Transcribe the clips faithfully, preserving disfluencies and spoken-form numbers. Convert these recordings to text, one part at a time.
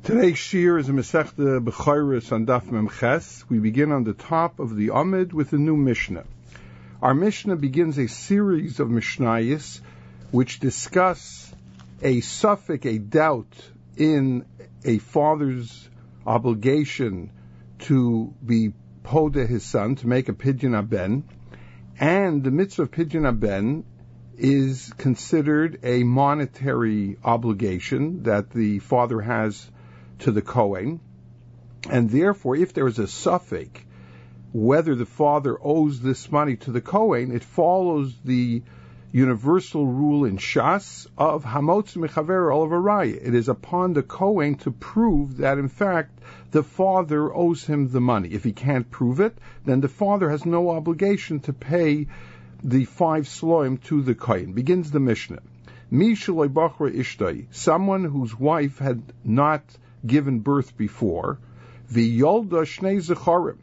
Today's shir is a Masechta Bechorus on Daf Mem Ches. We begin on the top of the Amid with a new Mishnah. Our Mishnah begins a series of Mishnayos which discuss a suffix, a doubt in a father's obligation to be poda his son, to make a pidyon aben, and the mitzvah of pidyon aben is considered a monetary obligation that the father has to the Kohen, and therefore if there is a suffix whether the father owes this money to the Kohen, it follows the universal rule in Shas of Hamotz Mechaver Olav Araya. It is upon the Kohen to prove that in fact the father owes him the money. If he can't prove it, then the father has no obligation to pay the five sloim to the Kohen. Begins the Mishnah. Mi shaloi bachra ishtay, someone whose wife had not given birth before, v'yolda shnei zecharim,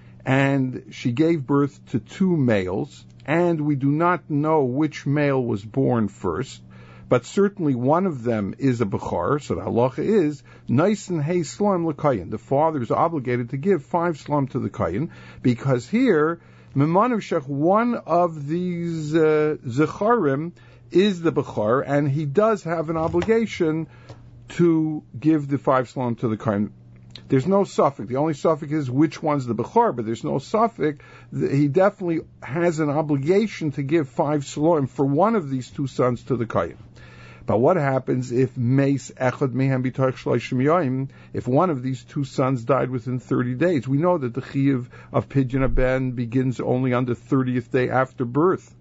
and she gave birth to two males, and we do not know which male was born first, but certainly one of them is a bechor, so the halacha is naisen hey slum l'kayin. The father is obligated to give five slum to the kayin, because here memanav shech, one of these uh, zecharim is the bechor, and he does have an obligation to give the five slum to the kain. There's no suffix. The only suffix is which one's the bechor, but there's no suffix. He definitely has an obligation to give five slum for one of these two sons to the kain. But what happens if meis echad mehem b'toich shloshim yom? If one of these two sons died within thirty days, we know that the chiyuv of pidyon aben begins only on the thirtieth day after birth.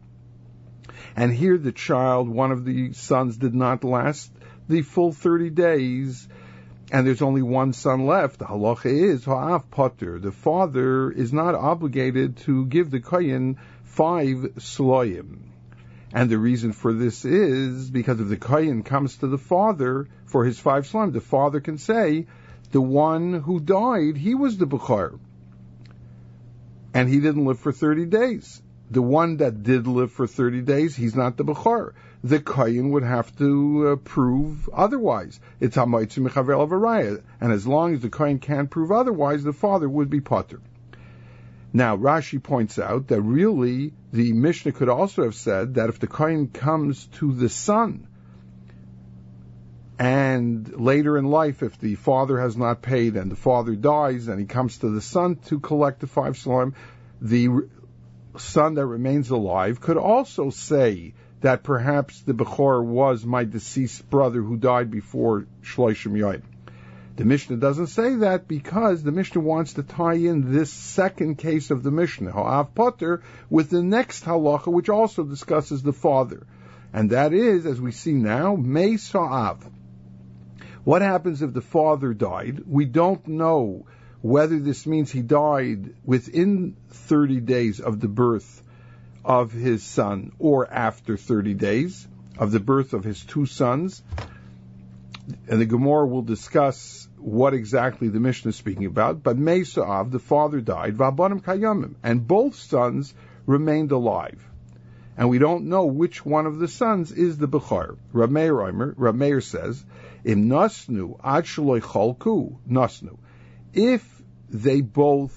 And here the child, one of the sons, did not last the full thirty days, and there's only one son left. The halacha is ha'av potter. The father is not obligated to give the kohen five sloyim. And the reason for this is because if the kohen comes to the father for his five sloyim, the father can say, the one who died, he was the bechor, and he didn't live for thirty days. The one that did live for thirty days, he's not the bechor. The kohen would have to uh, prove otherwise. It's hamoitzi mechaver olav araya, and as long as the kohen can't prove otherwise, the father would be potter. Now, Rashi points out that really the Mishnah could also have said that if the kohen comes to the son, and later in life, if the father has not paid and the father dies, and he comes to the son to collect the five slime, the son that remains alive could also say that perhaps the bechor was my deceased brother who died before shloshim yom. The Mishnah doesn't say that because the Mishnah wants to tie in this second case of the Mishnah, ha'av potter, with the next halacha, which also discusses the father. And that is, as we see now, meis ha'av. What happens if the father died? We don't know whether this means he died within thirty days of the birth of his son or after thirty days of the birth of his two sons. And the Gemara will discuss what exactly the Mishnah is speaking about. But Meisa'av, the father died, V'abanim kayamim, and both sons remained alive. And we don't know which one of the sons is the Bechor. Rav Meir Omer, Rav Meir says, Im nasnu ad shaloi chalku nasnu. If they both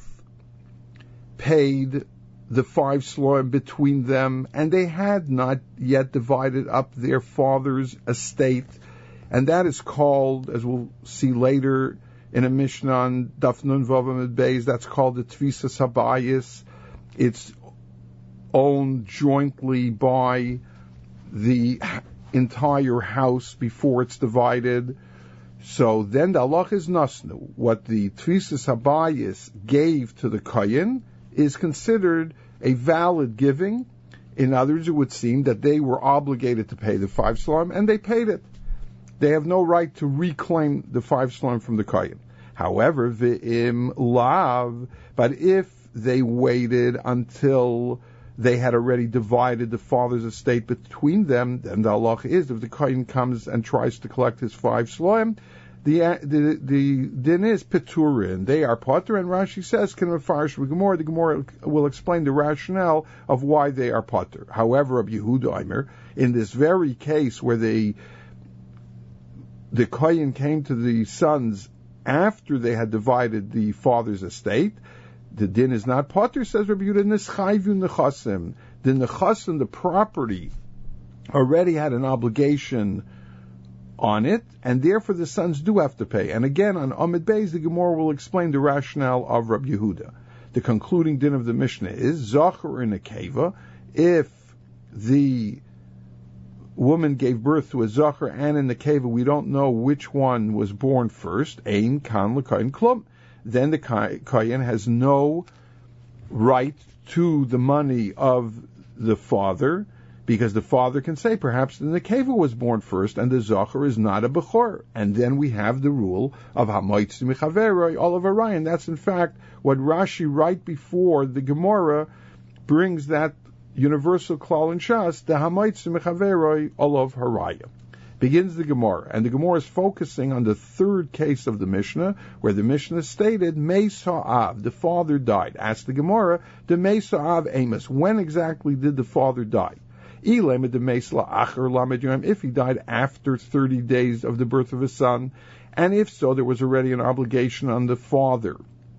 paid the five sloim between them, and they had not yet divided up their father's estate, and that is called, as we'll see later in a Mishnah on Daf Nun Vav Amud Beis, that's called the Tvisas Habayis. It's owned jointly by the entire house before it's divided. So then the halach is nasnu. What the Tvisas Habayis gave to the kohen is considered a valid giving. In other words, it would seem that they were obligated to pay the five slum, and they paid it. They have no right to reclaim the five slum from the kohen. However, v'im lav, but if they waited until they had already divided the father's estate between them, then the halach is, if the kohen comes and tries to collect his five slum, The the the din is peturin. They are potter, and Rashi says can mefarish the Gemara. The Gemara will explain the rationale of why they are potter. However, Rabbi Yehuda Omer, in this very case where they the kohen came to the sons after they had divided the father's estate, the din is not potter, says Rabbi Yehuda, nischayvu nechasim. The nechasim, the property, already had an obligation on it, and therefore the sons do have to pay. And again, on Amid Beis, the Gemara will explain the rationale of Rabbi Yehuda. The concluding din of the Mishnah is, Zachar in a keva, if the woman gave birth to a Zachar and in the keva, we don't know which one was born first, Ein kan l'kayin klum. Then the Kayin has no right to the money of the father, because the father can say, perhaps the Nekeva was born first, and the Zachar is not a Bechor. And then we have the rule of Hamoitzi Mechaveroi, Olav Arayan. That's in fact what Rashi, right before the Gemara, brings that universal klal in Shas, the Hamoitzi Mechaveroi, Olav Haraya. Begins the Gemara, and the Gemara is focusing on the third case of the Mishnah, where the Mishnah stated, Meisa'av, the father died. Asked the Gemara, the Meisa'av Amos, when exactly did the father die? If he died after thirty days of the birth of his son, and if so, there was already an obligation on the father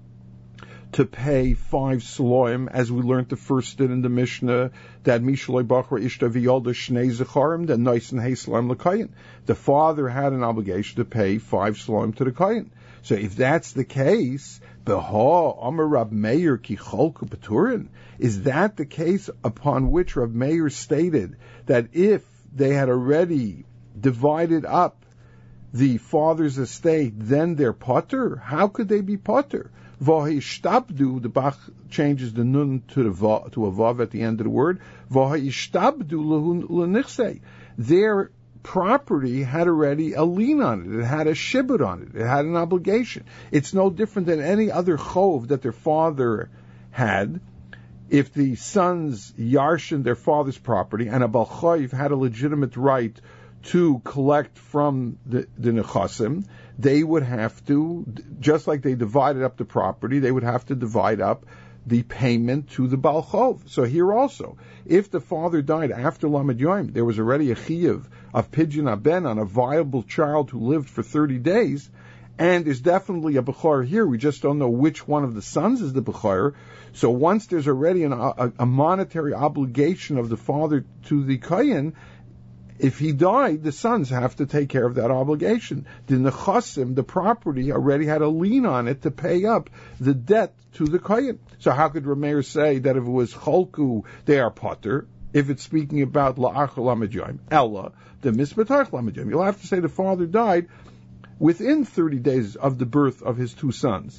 to pay five sloim, as we learned the first din in the Mishnah, that Mishaloi Bachra Ishta V'Yolda Shnei Zecharim, that Noisen Hey Sloim L'Kayin. The father had an obligation to pay five sloim to the Kayin. So if that's the case, Beha Amar Rab Meir Ki Cholku Peturin, is that the case upon which Rab Meir stated that if they had already divided up the father's estate, then they're potter? How could they be potter? V'ha'ishtabdu, the Bach changes the nun to the va, to a vav at the end of the word. V'ha'ishtabdu l'nichsei. Their property had already a lien on it. It had a shibud on it. It had an obligation. It's no different than any other chov that their father had. If the sons yarshin their father's property, and a balchayv had a legitimate right to collect from the, the nechasim, they would have to, just like they divided up the property, they would have to divide up the payment to the balchov. So here also, if the father died after Lamed Yom, there was already a chiyuv of pidyon aben on a viable child who lived for thirty days, and there's definitely a bechor here. We just don't know which one of the sons is the bechor. So once there's already an, a, a monetary obligation of the father to the kohen, if he died, the sons have to take care of that obligation. The nechasim, the property, already had a lien on it to pay up the debt to the kohen. So how could Rameir say that if it was cholku, they are potter? If it's speaking about la'achar lamed yom, ella, the misbetach lamed yom, you'll have to say the father died within thirty days of the birth of his two sons.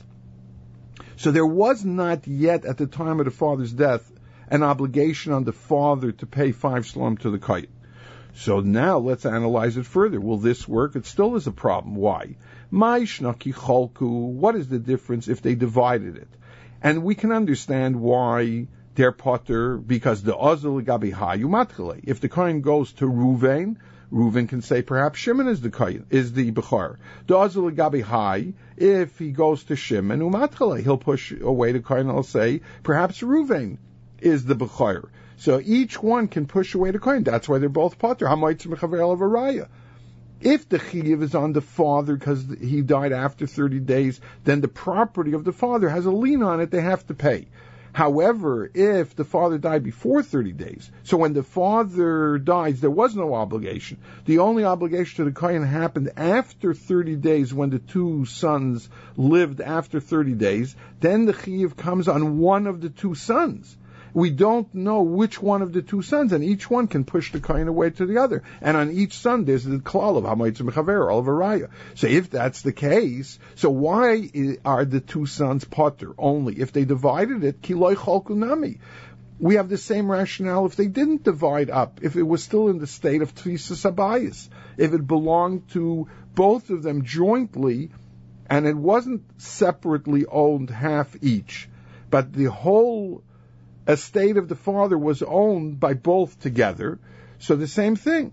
So there was not yet, at the time of the father's death, an obligation on the father to pay five shlom to the kohen. So now let's analyze it further. Will this work? It still is a problem. Why? Ma'ishnaki cholku. What is the difference if they divided it? And we can understand why they're potter, because the ozel gabi hayu matchale. If the kohen goes to Ruvain, Reuven can say perhaps Shimon is the kohen, is the bechor. The ozel gabi hay. If he goes to Shimon umatchale, he'll push away the kohen and he'll say perhaps Reuven is the bechor. So each one can push away the kohen. That's why they're both potter. Hamoitz mechaver olav haraya. If the chiyuv is on the father because he died after thirty days, then the property of the father has a lien on it. They have to pay. However, if the father died before thirty days, so when the father dies, there was no obligation. The only obligation to the kohen happened after thirty days, when the two sons lived after thirty days. Then the chiyuv comes on one of the two sons. We don't know which one of the two sons, and each one can push the kohen away to the other. And on each son, there's the klal of hamoitz mechaver olav haraya. So if that's the case, so why are the two sons potter only? If they divided it, kiloi cholku nami. We have the same rationale if they didn't divide up, if it was still in the state of tfisas habayis, if it belonged to both of them jointly, and it wasn't separately owned half each, but the whole estate of the father was owned by both together. So the same thing.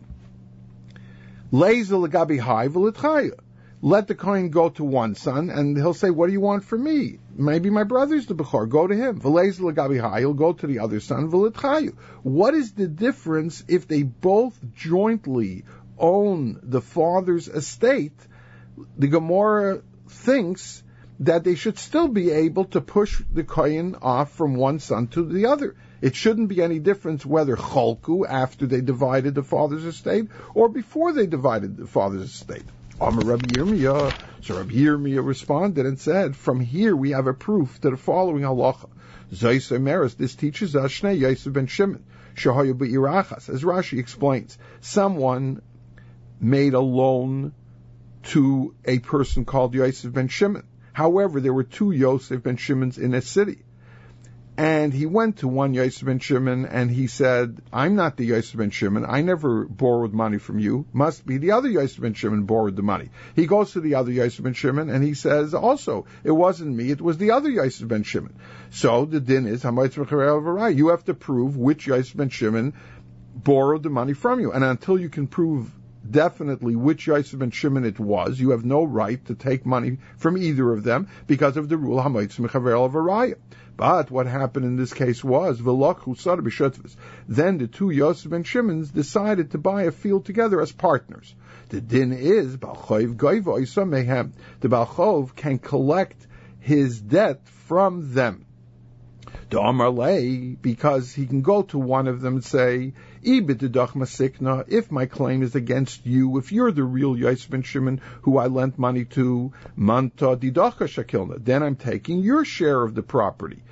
Leizel legabi hay v'litchaya. Let the kohen go to one son, and he'll say, "What do you want from me? Maybe my brother's the bechor. Go to him." V'leizel legabi hay. He'll go to the other son. V'litchaya. What is the difference if they both jointly own the father's estate? The Gemara thinks that they should still be able to push the kohen off from one son to the other. It shouldn't be any difference whether cholku, after they divided the father's estate, or before they divided the father's estate. Amar Rabbi Yirmiyah. So Rabbi Yirmiyah responded and said, from here we have a proof to the following halacha. Zayis Emeres, this teaches us Shnei Yosef ben Shimon, Shahayu B'Irachas. As Rashi explains, someone made a loan to a person called Yosef ben Shimon. However, there were two Yosef ben Shimons in a city. And he went to one Yosef ben Shimon and he said, I'm not the Yosef ben Shimon. I never borrowed money from you. Must be the other Yosef ben Shimon borrowed the money. He goes to the other Yosef ben Shimon and he says, also, it wasn't me. It was the other Yosef ben Shimon. So the din is, you have to prove which Yosef ben Shimon borrowed the money from you. And until you can prove definitely which Yosef ben Shimon it was, you have no right to take money from either of them because of the rule Hamoitz Mechaver El Varaya. But what happened in this case was, then the two Yosef ben Shimons decided to buy a field together as partners. The din is, the Balchov can collect his debt from them. The Amar Lei, because he can go to one of them and say, if my claim is against you, if you're the real Yosef ben Shimon who I lent money to, manta didacha shakilna, then I'm taking your share of the property.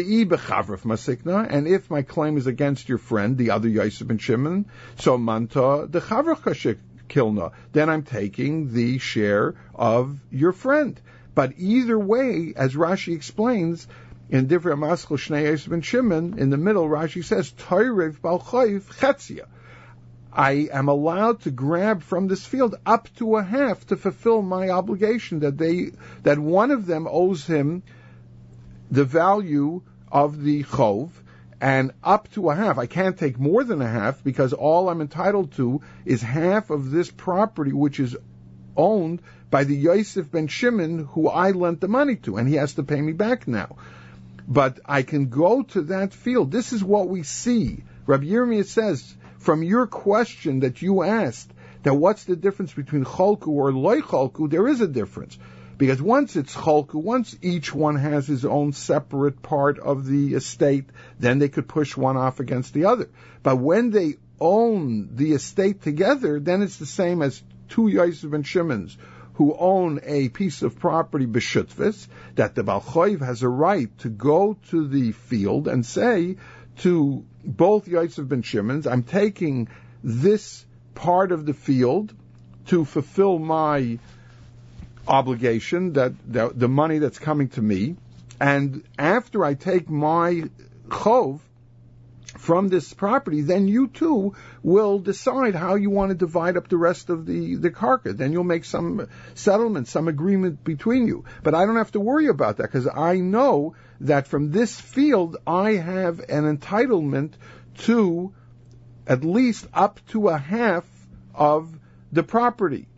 And if my claim is against your friend, the other Yosef ben Shimon, so manta the chavracha shakilna, then I'm taking the share of your friend. But either way, as Rashi explains, in Divrei Maschil Shnei Yosef ben Shimon, in the middle, Rashi says, Toirev Balchayv Chetzia. I am allowed to grab from this field up to a half to fulfill my obligation that they, that one of them owes him the value of the chov, and up to a half. I can't take more than a half because all I'm entitled to is half of this property which is owned by the Yosef ben Shimon who I lent the money to, and he has to pay me back now. But I can go to that field. This is what we see. Rabbi Yirmiyah says, from your question that you asked, that what's the difference between cholku or loy cholku, there is a difference. Because once it's cholku, once each one has his own separate part of the estate, then they could push one off against the other. But when they own the estate together, then it's the same as two Yosef ben Shimons who own a piece of property b'shutvis, that the Balchoiv has a right to go to the field and say to both Yosef ben Shimons, I'm taking this part of the field to fulfill my obligation, that, that the money that's coming to me, and after I take my chov from this property, then you too will decide how you want to divide up the rest of the, the karka. Then you'll make some settlement, some agreement between you. But I don't have to worry about that because I know that from this field I have an entitlement to at least up to a half of the property.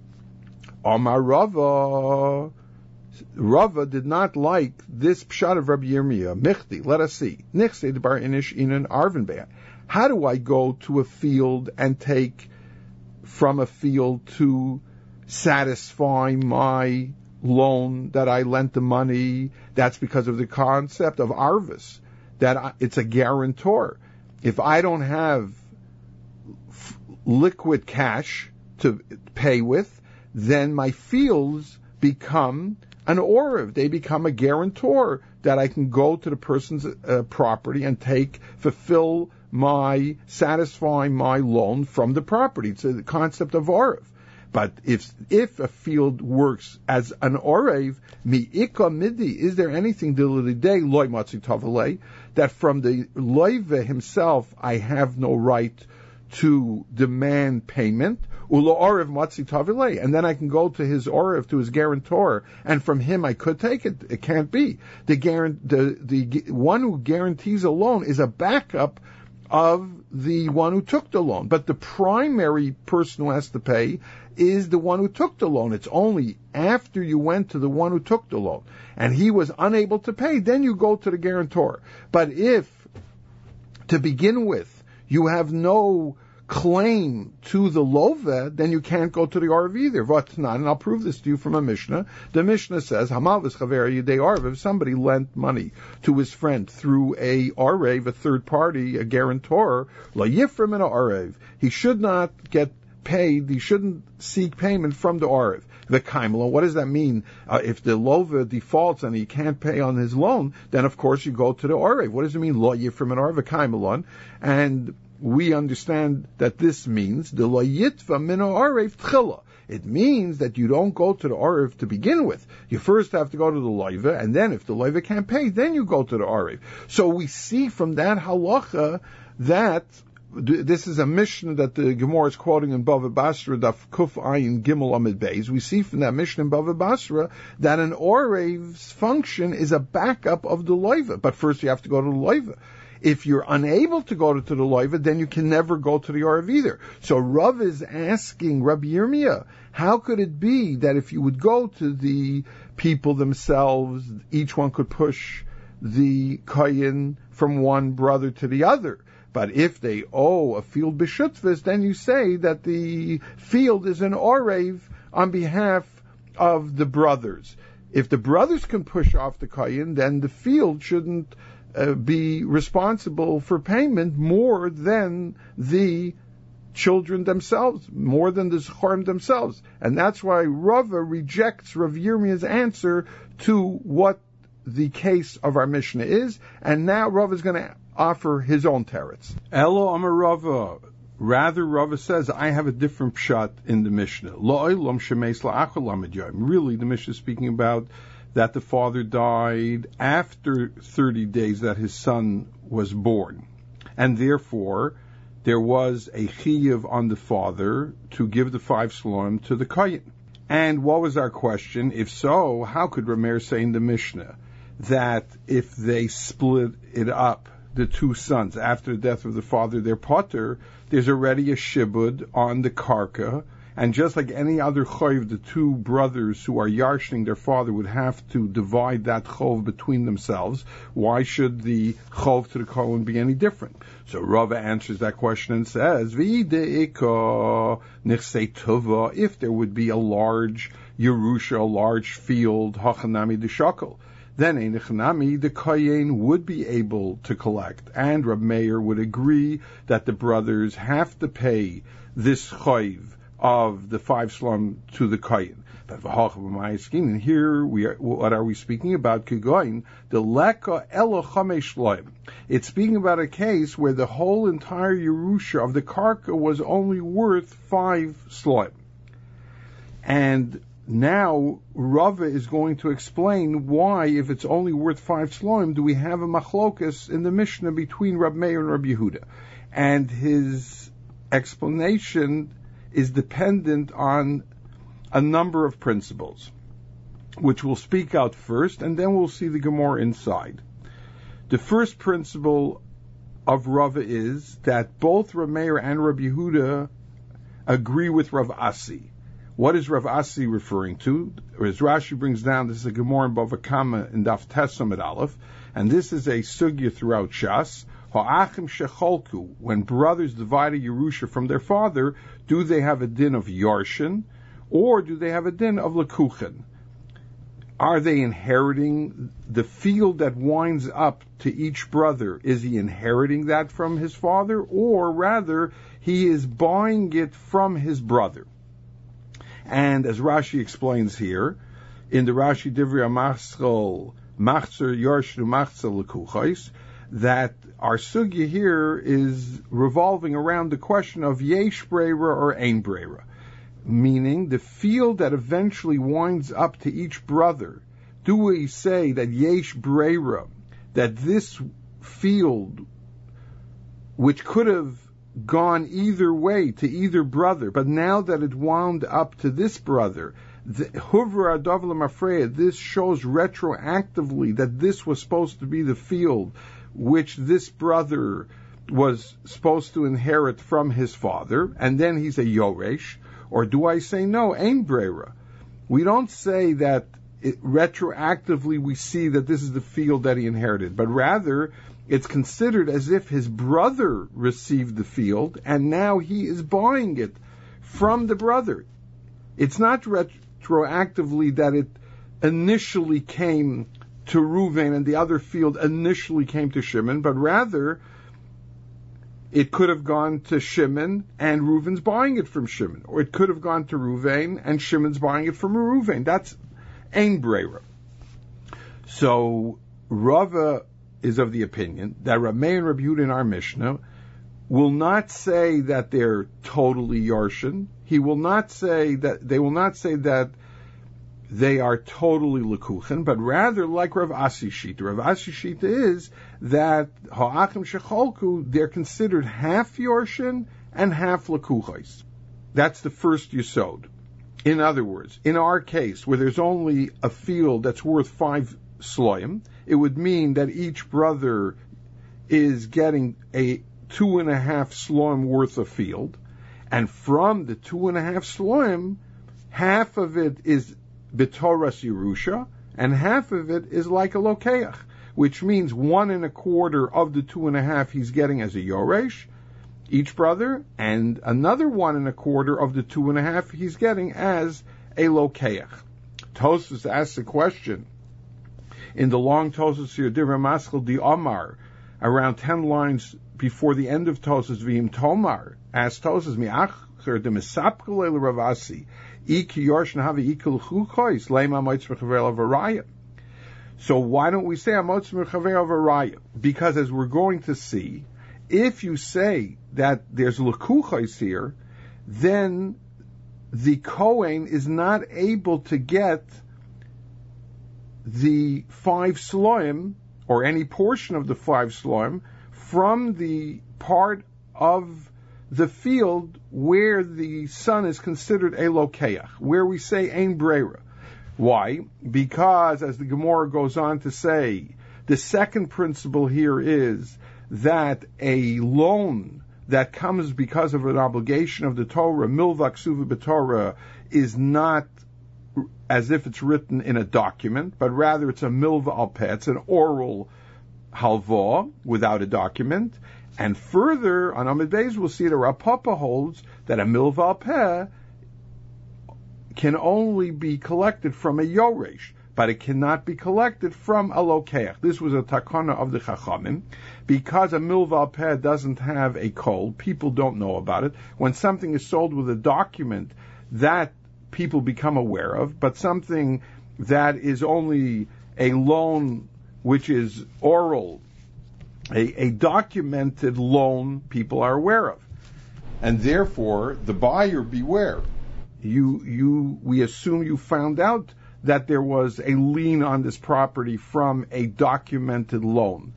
Amar Rava, Rava did not like this pshat of Rabbi Yirmiyah. Michti, let us see. Nichse de bar inish in an arvenbeah. How do I go to a field and take from a field to satisfy my loan that I lent the money? That's because of the concept of arvis, that it's a guarantor. If I don't have f- liquid cash to pay with, then my fields become an oriv. They become a guarantor that I can go to the person's uh, property and take, fulfill my, satisfy my loan from the property. It's a concept of oriv. But if if a field works as an orev, mi'ika midi, is there anything day loy matzi tavalei, that from the loive himself I have no right to demand payment? Ulo orev matzi tavalei, and then I can go to his orev, to his guarantor, and from him I could take it. It can't be. The guarant, the the one who guarantees a loan is a backup of the one who took the loan. But the primary person who has to pay is the one who took the loan. It's only after you went to the one who took the loan and he was unable to pay, then you go to the guarantor. But if, to begin with, you have no claim to the lova, then you can't go to the Arv either. Vatnan, and I'll prove this to you from a Mishnah. The Mishnah says, Hamalvis Chaver Yedei Arv, if somebody lent money to his friend through a Arv, a third party, a guarantor, La Yifrim in a Arv, he should not get paid, he shouldn't seek payment from the Arv. The Kaimla, what does that mean? Uh, if the Lova defaults and he can't pay on his loan, then of course you go to the Arv. What does it mean? Lo Yifrim an Arv, a Kaimelon. And we understand that this means the Lo Yitva min Arv Tchila. It means that you don't go to the Arv to begin with. You first have to go to the Loiva, and then if the Loiva can't pay, then you go to the Arv. So we see from that halacha that this is a Mishnah that the Gemara is quoting in Bava Basra, Daf Kuf Ayin Gimel Amid Beis. We see from that Mishnah in Bava Basra that an Orev's function is a backup of the Loiva. But first you have to go to the Loiva. If you're unable to go to the Loiva, then you can never go to the Orev either. So Rav is asking Rabbi Yirmiyah, how could it be that if you would go to the people themselves, each one could push the Kayin from one brother to the other? But if they owe a field b'shutvis, then you say that the field is an orev on behalf of the brothers. If the brothers can push off the kayin, then the field shouldn't uh, be responsible for payment more than the children themselves, more than the Zechorim themselves. And that's why Rava rejects Rav Yirmiyah's answer to what the case of our Mishnah is, and now Rava is going to offer his own teretz. Elo Amar Rava. Rather, Rava says, I have a different pshat in the Mishnah. Really, the Mishnah is speaking about that the father died after thirty days that his son was born. And therefore, there was a chiyuv on the father to give the five shloim to the kayin. And what was our question? If so, how could Rameir say in the Mishnah that if they split it up, the two sons, after the death of the father, their potter, there's already a shibud on the karka, and just like any other chayv, the two brothers who are yarshing their father would have to divide that chov between themselves. Why should the chov to the kohen be any different? So Rava answers that question and says, V'yideika nichsei tuva, if there would be a large Yerusha, a large field, hachanami d'shakal, then Einechanami, the Kayin would be able to collect. And Rab Meir would agree that the brothers have to pay this chayv of the five slum to the Kayin. But and here we are, what are we speaking about? Kigoin, the leka elo chamesh shloim. It's speaking about a case where the whole entire Yerusha of the Karka was only worth five shloim. And now, Rava is going to explain why, if it's only worth five shloim, do we have a machlokas in the Mishnah between Rab Meir and Rab Yehuda. And his explanation is dependent on a number of principles, which we'll speak out first, and then we'll see the Gemara inside. The first principle of Rava is that both Rab Meir and Rab Yehuda agree with Rav Asi. What is Rav Asi referring to? As Rashi brings down, this is a Gemara in Bava Kama in Daf Tesam at Aleph, and this is a sugya throughout Shas. Ha'achim shecholku, when brothers divide a Yerusha from their father, do they have a din of Yarshin, or do they have a din of Lekuchen? Are they inheriting the field that winds up to each brother? Is he inheriting that from his father, or rather, he is buying it from his brother? And as Rashi explains here, in the Rashi Divrei HaMachzor, Machzer Yorshu Machzer Lekuchos, that our sugya here is revolving around the question of Yesh Breira or Ein Breira, meaning the field that eventually winds up to each brother. Do we say that Yesh Breira, that this field, which could have gone either way to either brother, but now that it wound up to this brother, Huvra Adavlam Afreya, this shows retroactively that this was supposed to be the field which this brother was supposed to inherit from his father, and then he's a Yoresh? Or do I say no, Ein Breira? We don't say that it, retroactively we see that this is the field that he inherited, but rather it's considered as if his brother received the field and now he is buying it from the brother. It's not retroactively that it initially came to Reuven and the other field initially came to Shimon, but rather it could have gone to Shimon and Reuven's buying it from Shimon, or it could have gone to Reuven and Shimon's buying it from Reuven. That's ein breira. So Rava is of the opinion that Rav Meir and Rabbi Yehuda in our Mishnah will not say that they're totally Yarshin. He will not say that they will not say that they are totally lekuchen, but rather like Rav Asi Shita. Rav Asi Shita is that ha'achim shecholku, they're considered half Yarshin and half lekuchos. That's the first yesod. In other words, in our case, where there's only a field that's worth five sloim, it would mean that each brother is getting a two and a half sloim worth of field, and from the two and a half sloim, half of it is b'toras Yerusha, and half of it is like a lokeach, which means one and a quarter of the two and a half he's getting as a yoresh, each brother, and another one and a quarter of the two and a half he's getting as a lokeach. Tosfos asks the question in the long Tosfos here, Divrei Maschil di Omar, around ten lines before the end of Tosfos, V'im Tomar, asks Tosfos, mi'acher de misapkel el Ravasi, so why don't we say amotz mechaver varaya? Because as we're going to see, if you say that there's lekuchos here, then the Kohen is not able to get the five sloim, or any portion of the five sloim, from the part of the field where the son is considered a lokeach, where we say ein breira. Why? Because, as the Gemara goes on to say, the second principle here is that a loan that comes because of an obligation of the Torah, milva ksuva b'Torah, is not as if it's written in a document, but rather it's a milva al peh, it's an oral halva without a document. And further, on Amud Beis, we'll see that Rav Papa holds that a milva al peh can only be collected from a yoresh, but it cannot be collected from a lokeach. This was a takana of the Chachamim, because a milva al peh doesn't have a kol, people don't know about it. When something is sold with a document, that people become aware of, but something that is only a loan which is oral, A, a documented loan, people are aware of, and therefore the buyer beware. You, you, we assume you found out that there was a lien on this property from a documented loan.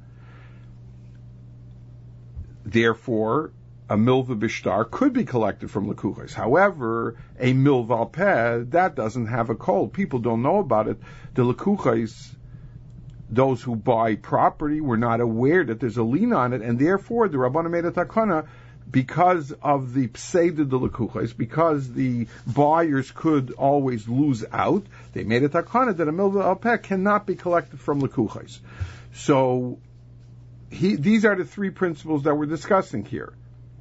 Therefore, a milva bishtar could be collected from lekuchos. However, a milva al peh, that doesn't have a kol. People don't know about it. The lekuchos, those who buy property, were not aware that there's a lien on it, and therefore the Rabbanan made a takana, because of the pseida de lekuchos, because the buyers could always lose out, they made a takana that a milva al peh cannot be collected from lekuchos. So he, these are the three principles that we're discussing here.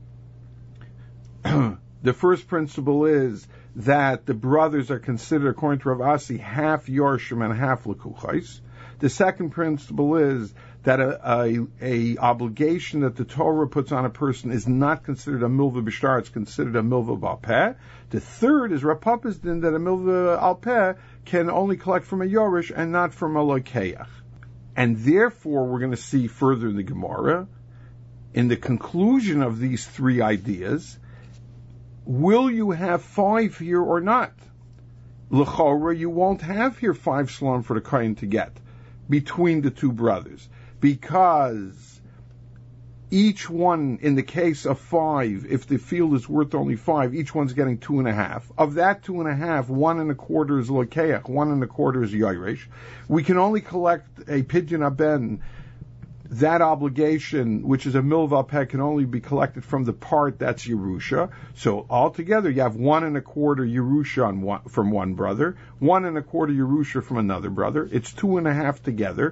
The first principle is that the brothers are considered, according to Rav Asi, half Yorshim and half lekuchos. The second principle is that a, a, a obligation that the Torah puts on a person is not considered a milva b'shtar, it's considered a milva al peh. The third is Rav Papa's din that a milva al peh can only collect from a yorish and not from a lokeach. And therefore, we're going to see further in the Gemara, in the conclusion of these three ideas, will you have five here or not? L'chora, you won't have here five shalom for the kohen to get between the two brothers, because each one, in the case of five, if the field is worth only five, each one's getting two and a half. Of that two and a half, one and a quarter is lokeach, one and a quarter is yairish. We can only collect a pidyon aben. That obligation, which is a milva al peh, can only be collected from the part that's Yerusha. So altogether, you have one and a quarter Yerusha on one, from one brother, one and a quarter Yerusha from another brother. It's two and a half together.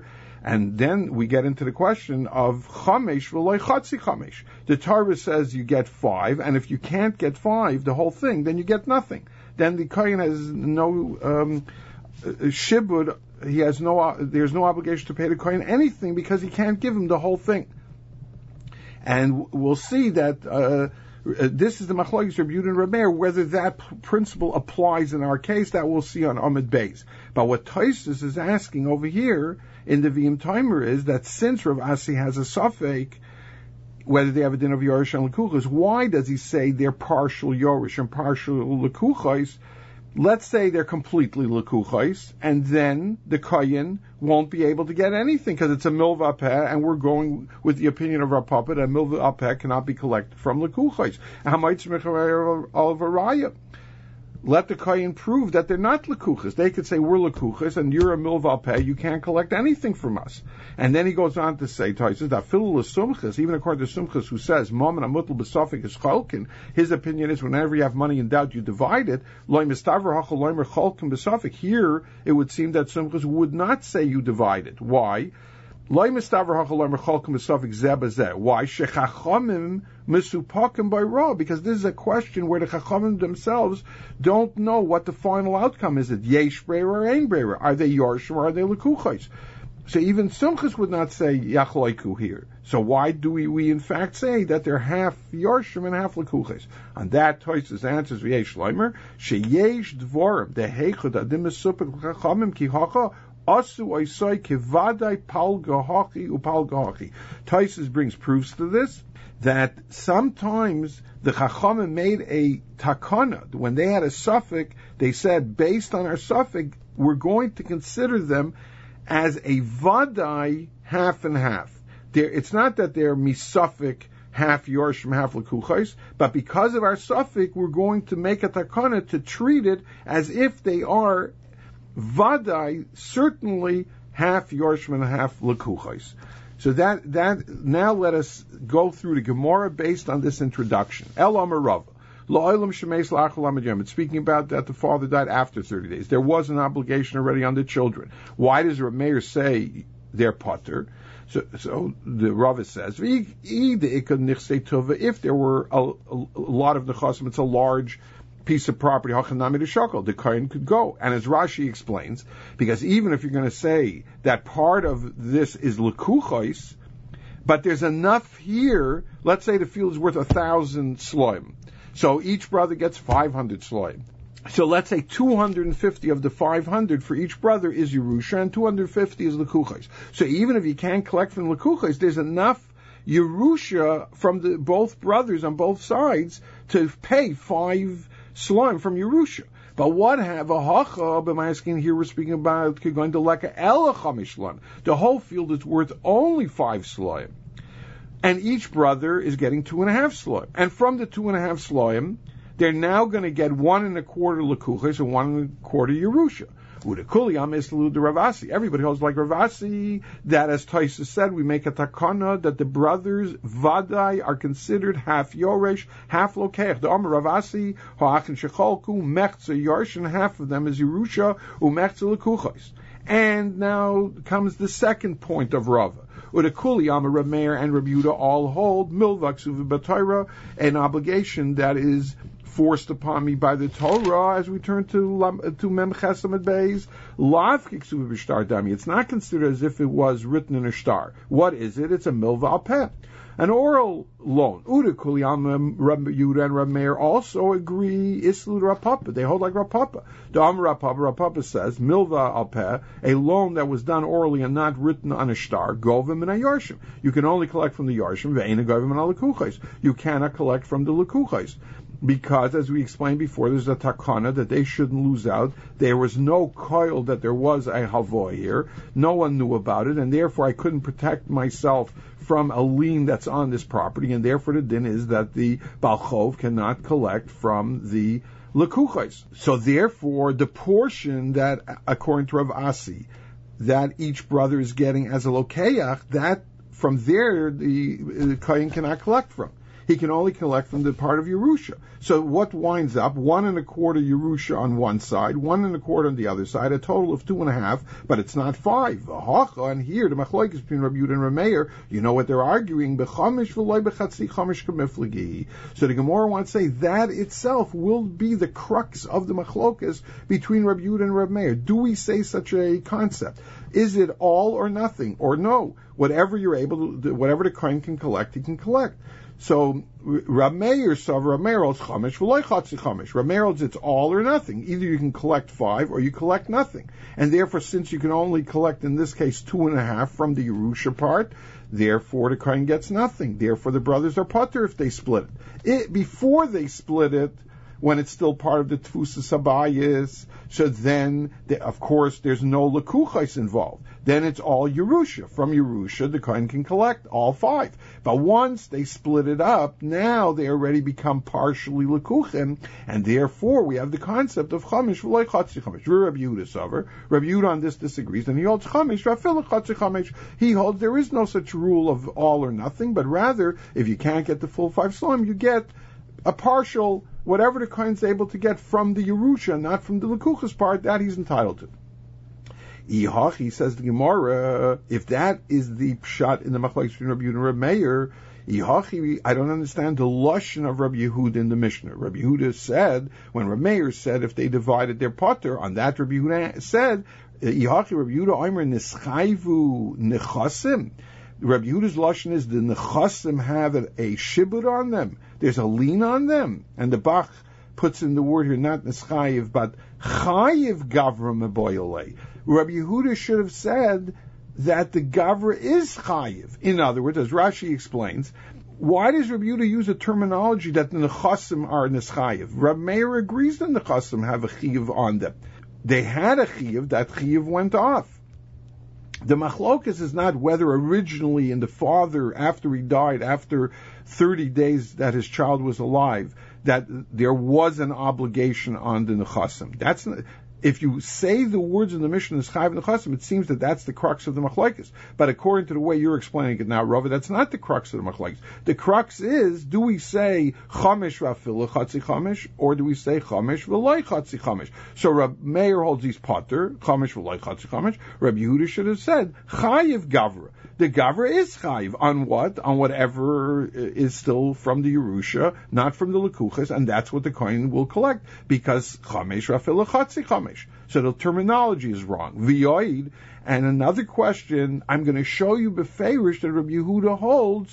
And then we get into the question of chamesh v'loy chatzi chamesh. The Torah says you get five, and if you can't get five, the whole thing, then you get nothing. Then the kohen has no um, shibud. He has no. There's no obligation to pay the kohen anything because he can't give him the whole thing. And we'll see that uh, this is the machlokes Rabbi Yehuda and Rabbi Meir, whether that p- principle applies in our case. That we'll see on Amud Beis. But what Tosfos is asking over here in the V'im Timer is that since Rav Asi has a safek, whether they have a din of Yoresh and Lekuchos, why does he say they're partial Yoresh and partial Lekuchos? Let's say they're completely Lekuchos, and then the Kohen won't be able to get anything because it's a Milva Peh, and we're going with the opinion of Rav Papa that Milva Peh cannot be collected from Lekuchos. Let the Kohen prove that they're not Lekuchos. They could say, we're Lekuchos, and you're a Milva Peh, you can't collect anything from us. And then he goes on to say, that Philul Sumchas, even according to Sumchas, who says, Maman Amutel B'Safik is Cholkin, his opinion is whenever you have money in doubt, you divide it. Loy Mistaver Hachal Loimer Cholkin B'Safik. Here, it would seem that Sumchas would not say you divide it. Why? Loy Mistaver Hachal Loimer Cholkin B'Safik Zebazeh. Why? Shechachomim Misupakim by Ra. Because this is a question where the Chachamim themselves don't know what the final outcome is. It Yesh Breira or Ein Breira? Are they Yorshim or are they Lekuchos? So even Sumchas would not say Yachloiku here. So why do we, we in fact say that they're half Yorshim and half Lekuches? On that, Tosfos answers V'yesh Leimer, Sheyesh Dvorim, the Heichud Adim Mesupik Chachamim Ki Hacha, Asu Oisai Kivadai Pal Gahachi Upal Gahachi. Tosfos brings proofs to this, that sometimes the Chachamim made a takana. When they had a suffix, they said, based on our suffix, we're going to consider them as a vadai half and half. They're, it's not that they're misafik half yorshim half lekuchos, but because of our suffix, we're going to make a takana to treat it as if they are vadai, certainly half yorshim and half lekuchos. So that that now let us go through the Gemara based on this introduction. El Amar Rava. It's speaking about that the father died after thirty days. There was an obligation already on the children. Why does Rav Meir say they're potter? So, so the Rava says, if there were a, a lot of nechasim, it's a large piece of property, the kohen could go. And as Rashi explains, because even if you're going to say that part of this is lekuchos, but there's enough here, let's say the field is worth a thousand sloim. So each brother gets five hundred sloim. So let's say two hundred fifty of the five hundred for each brother is Yerusha, and two hundred fifty is Lekuchos. So even if you can't collect from Lekuchos, there's enough Yerusha from the both brothers on both sides to pay five sloim from Yerusha. But what have a hacha? But I'm asking here, we're speaking about going to leka ela chamishlan. The whole field is worth only five sloim. And each brother is getting two and a half sloim. And from the two and a half sloim, they're now going to get one and a quarter lekuchos and one and a quarter Yerusha. Everybody holds like Ravasi that, as Tosfos said, we make a takana that the brothers vadai are considered half yoresh, half lokech. The Amar Ravasi ha'achin shecholku mechza yoresh, and half of them is Yerusha umechza lekuchos. And now comes the second point of Rava. Udakuli Amar Rav Meir and Rabbi Yehuda all hold milvak suvi b'Torah, an obligation that is forced upon me by the Torah, as we turn to to Mem Chesamid Beis. Lav kiksuvi b'shtar dami. It's not considered as if it was written in a star. What is it? It's a milva al peh, an oral loan. Uda Kuliyam Rabbi Yehuda and Rabbi Meir also agree. Islu Rav Papa. They hold like Rav Papa. The Amar Rav Papa, Rav Papa says milva al peh, a loan that was done orally and not written on a star. Govim and a yarshim. You can only collect from the yarshim. Ve'ena govim and a lekuchos. You cannot collect from the lekuchos. Because, as we explained before, there's a takana that they shouldn't lose out. There was no coil that there was a havoy here. No one knew about it, and therefore I couldn't protect myself from a lien that's on this property, and therefore the din is that the Balchov cannot collect from the lekuchos. So therefore, the portion that, according to Rav Asi, that each brother is getting as a lokeach, that from there the, the kohen cannot collect from. He can only collect from the part of Yerusha. So what winds up? One and a quarter Yerusha on one side, one and a quarter on the other side, a total of two and a half, but it's not five. And here, the machlokes between Rabbi Yehuda and Rabbi Meir, you know what they're arguing, b'chamish v'loy b'chatzi chamish k'miflagi. So the Gemara wants to say that itself will be the crux of the machlokes between Rabbi Yehuda and Rabbi Meir. Do we say such a concept? Is it all or nothing? Or no? Whatever you're able to, whatever the kohen can collect, he can collect. So Rav Meir saw Rav Meir holds chamish v'loy chatzi chamish. Rav Meir holds it's all or nothing. Either you can collect five or you collect nothing. And therefore, since you can only collect in this case two and a half from the Yerusha part, therefore the kohen gets nothing. Therefore, the brothers are patur if they split it. it before they split it, when it's still part of the Tfusa Sabayis, so then, the, of course, there's no Lekuchais involved. Then it's all Yerusha. From Yerusha, the Kohen can collect all five. But once they split it up, now they already become partially Lekuchim, and therefore we have the concept of Chamish v'loy Chatzi Chamish. Rabbi Yehuda Sover. Rabbi Yehuda on this disagrees, and he holds Chamish, Rafil Chatzi Chamish. He holds there is no such rule of all or nothing, but rather, if you can't get the full five slime, you get a partial, whatever the Kohen's able to get from the Yerusha, not from the Lekuchas part, that he's entitled to. Ihachi, says the Gemara, if that is the pshat in the machlokes between Rabbi Yehuda and Rabbi Meir, Ihachi, I don't understand the lashon of Rabbi Yehuda in the Mishnah. Rabbi Yehuda said, when Rabbi Meir said if they divided their potter, on that Rabbi Yehuda said, Ihachi, Rabbi Yehuda, Omer nischayvu nechasim. Rabbi Yehuda's lashon is the nechasim have a, a shibud on them. There's a lien on them. And the Bach puts in the word here, not neschayiv, but chayiv gavra meboyolei. Rabbi Yehuda should have said that the gavra is chayiv. In other words, as Rashi explains, why does Rabbi Yehuda use a terminology that the nechasim are neschayiv? Rabbi Meir agrees that the nechasim have a chiyiv on them. They had a chiyiv, that chiyiv went off. The machlokas is not whether originally in the father, after he died, after thirty days that his child was alive, that there was an obligation on the nechasim. That's not, if you say the words in the Mishnah is chayiv nechasim, it seems that that's the crux of the machlokas. But according to the way you're explaining it now, Rava, that's not the crux of the machlokas. The crux is, do we say chamish rafil chatzi chamish, or do we say chamish v'loy chatzi chamish? So Rab Meir holds these potter, chamish v'loy chatzi chamish. Rabbi Yehuda should have said chayiv gavra. The gavra is chayiv on what? On whatever is still from the Yerusha, not from the Lekuchas, and that's what the kohen will collect, because chamish rafil chatzi chamish. So the terminology is wrong. V'yoid. And another question, I'm going to show you beferish that Rabbi Yehuda holds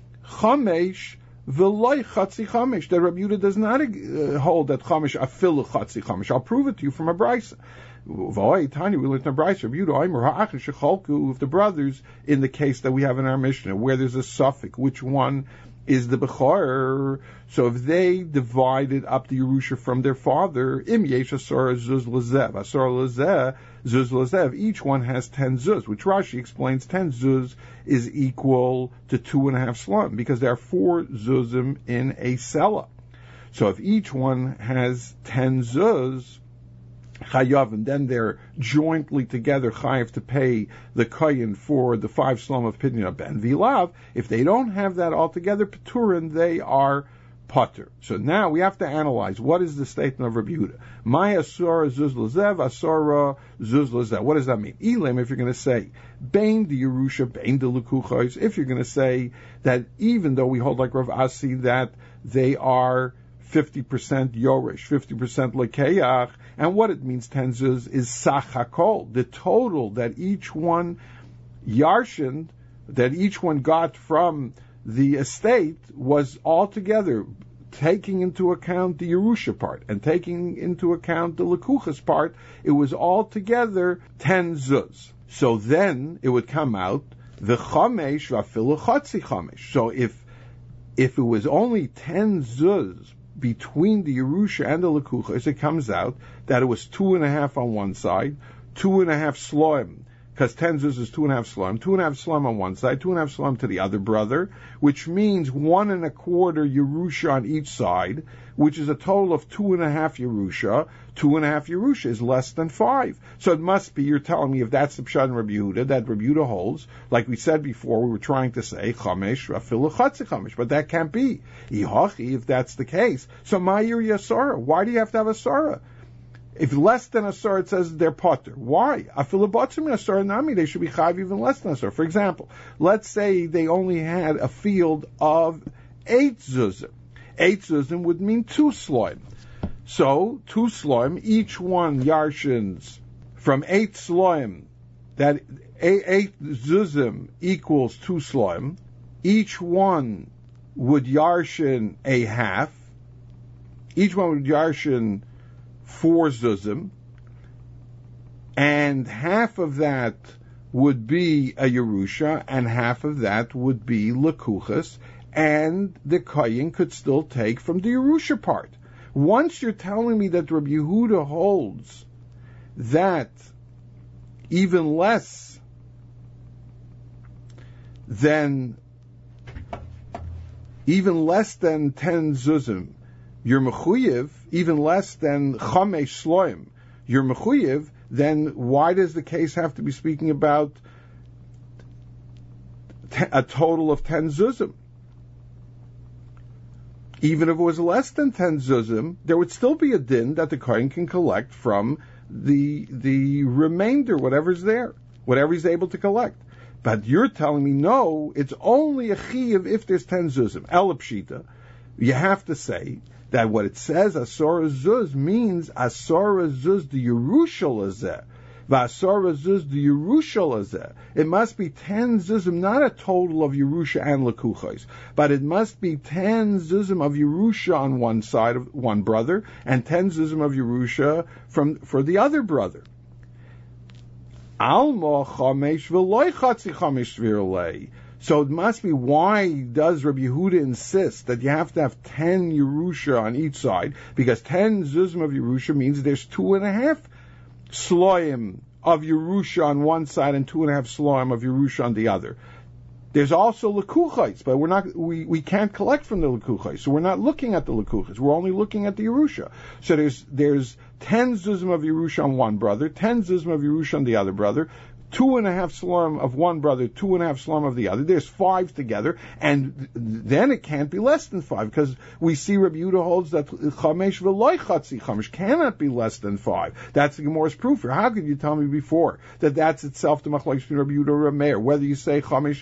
chamesh v'loy chatzi chamesh. That Rabbi Yehuda does not uh, hold that chamesh afil chatzi chamesh. I'll prove it to you from a brisa. V'yoid, Tanya, we learned in a brisa. Rabbi Yehuda Aimer ha'achim shecholku. If the brothers, in the case that we have in our Mishnah, where there's a suffix, which one is the Bechor? So if they divided up the Yerusha from their father, im yesh asor zuz lezev, asor lezeh, zuz lezev, each one has ten zuz, which Rashi explains ten zuz is equal to two and a half slum, because there are four zuzim in a sela. So if each one has ten zuz, chayav, and then they're jointly together chayav to pay the kohen for the five slum of pidyon ben vilav. If they don't have that all together, peturin, they are potter. So now we have to analyze what is the statement of Rabbi Yehuda. My asora zuz lezev, asora zuz lezev. What does that mean? Elim, if you're going to say bein the Yerusha, bein the Lekuchos, if you're going to say that even though we hold like Rav Asi that they are fifty percent Yorish, fifty percent Lekeach, and what it means, ten zuz, is Sachakol, the total that each one Yarshind, that each one got from the estate was altogether, taking into account the Yerusha part, and taking into account the Lekuchas part, it was altogether ten zuz. So then it would come out, the Chamesh Vafilu Chatzi Chamesh. So if, if it was only ten zuz, between the Yerusha and the Lekuchas, it comes out that it was two and a half on one side, two and a half sloim, because ten zuz is two and a half sloim, two and a half sloim on one side, two and a half sloim to the other brother, which means one and a quarter Yerusha on each side, which is a total of two and a half Yerusha. two and a half Yerusha is less than five. So it must be, you're telling me if that's the Pshat in Rabbi Yehuda, that Rabbi Yehuda holds, like we said before, we were trying to say, Chamesh, Afilu Chatzi Chamesh, but that can't be. Ihachi, if that's the case. So Ma'ir Yasara, why do you have to have a Sarah? If less than a Sarah, it says they're potter. Why? Afilu Batzim Yasara Nami, they should be Chayiv even less than a Sarah. For example, let's say they only had a field of eight Zuzim. Eight Zuzim would mean two Sloim. So, two Sloim, each one Yarshins from eight Sloim, that eight Zuzim equals two Sloim, each one would Yarshin a half, each one would Yarshin four Zuzim, and half of that would be a Yerusha, and half of that would be Lekuchas, and the Kayin could still take from the Yerusha part. Once you're telling me that Rabbi Yehuda holds that even less than even less than ten zuzim, you're mechuyev, even less than chamesh shloim, you're mechuyev, then why does the case have to be speaking about a total of ten zuzim? Even if it was less than ten zuzim, there would still be a din that the kohen can collect from the the remainder, whatever's there, whatever he's able to collect. But you're telling me, no, it's only a chiyuv if there's ten zuzim. Elapshita, you have to say that what it says, asora zuz, means asora zuz the Yerushal azeh. V'asora zuz the Yerushal azeh. It must be ten zuzim, not a total of Yerusha and Lekuchos, but it must be ten zuzim of Yerusha on one side of one brother, and ten zuzim of Yerusha from for the other brother. Alma chamesh v'loy chatzi chamesh v'irlei. So it must be, why does Rabbi Yehuda insist that you have to have ten Yerusha on each side? Because ten zuzim of Yerusha means there's two and a half Sloim of Yerusha on one side and two and a half Sloim of Yerusha on the other. There's also Lekuchos, but we're not, we, we can't collect from the Lekuchos, so we're not looking at the Lekuchos, we're only looking at the Yerusha. So there's, there's ten Zuzim of Yerusha on one brother, ten Zuzim of Yerusha on the other brother, two and a half Slum of one brother, two and a half Slum of the other. There's five together, and then it can't be less than five, because we see Rabbi Yehuda holds that Chamesh v'loy chatzi chamesh cannot be less than five. That's the Gemara's proof. Or how could you tell me before that that's itself the machlokes between Rabbi Yehuda and Rabbi Meir? Whether you say Chamesh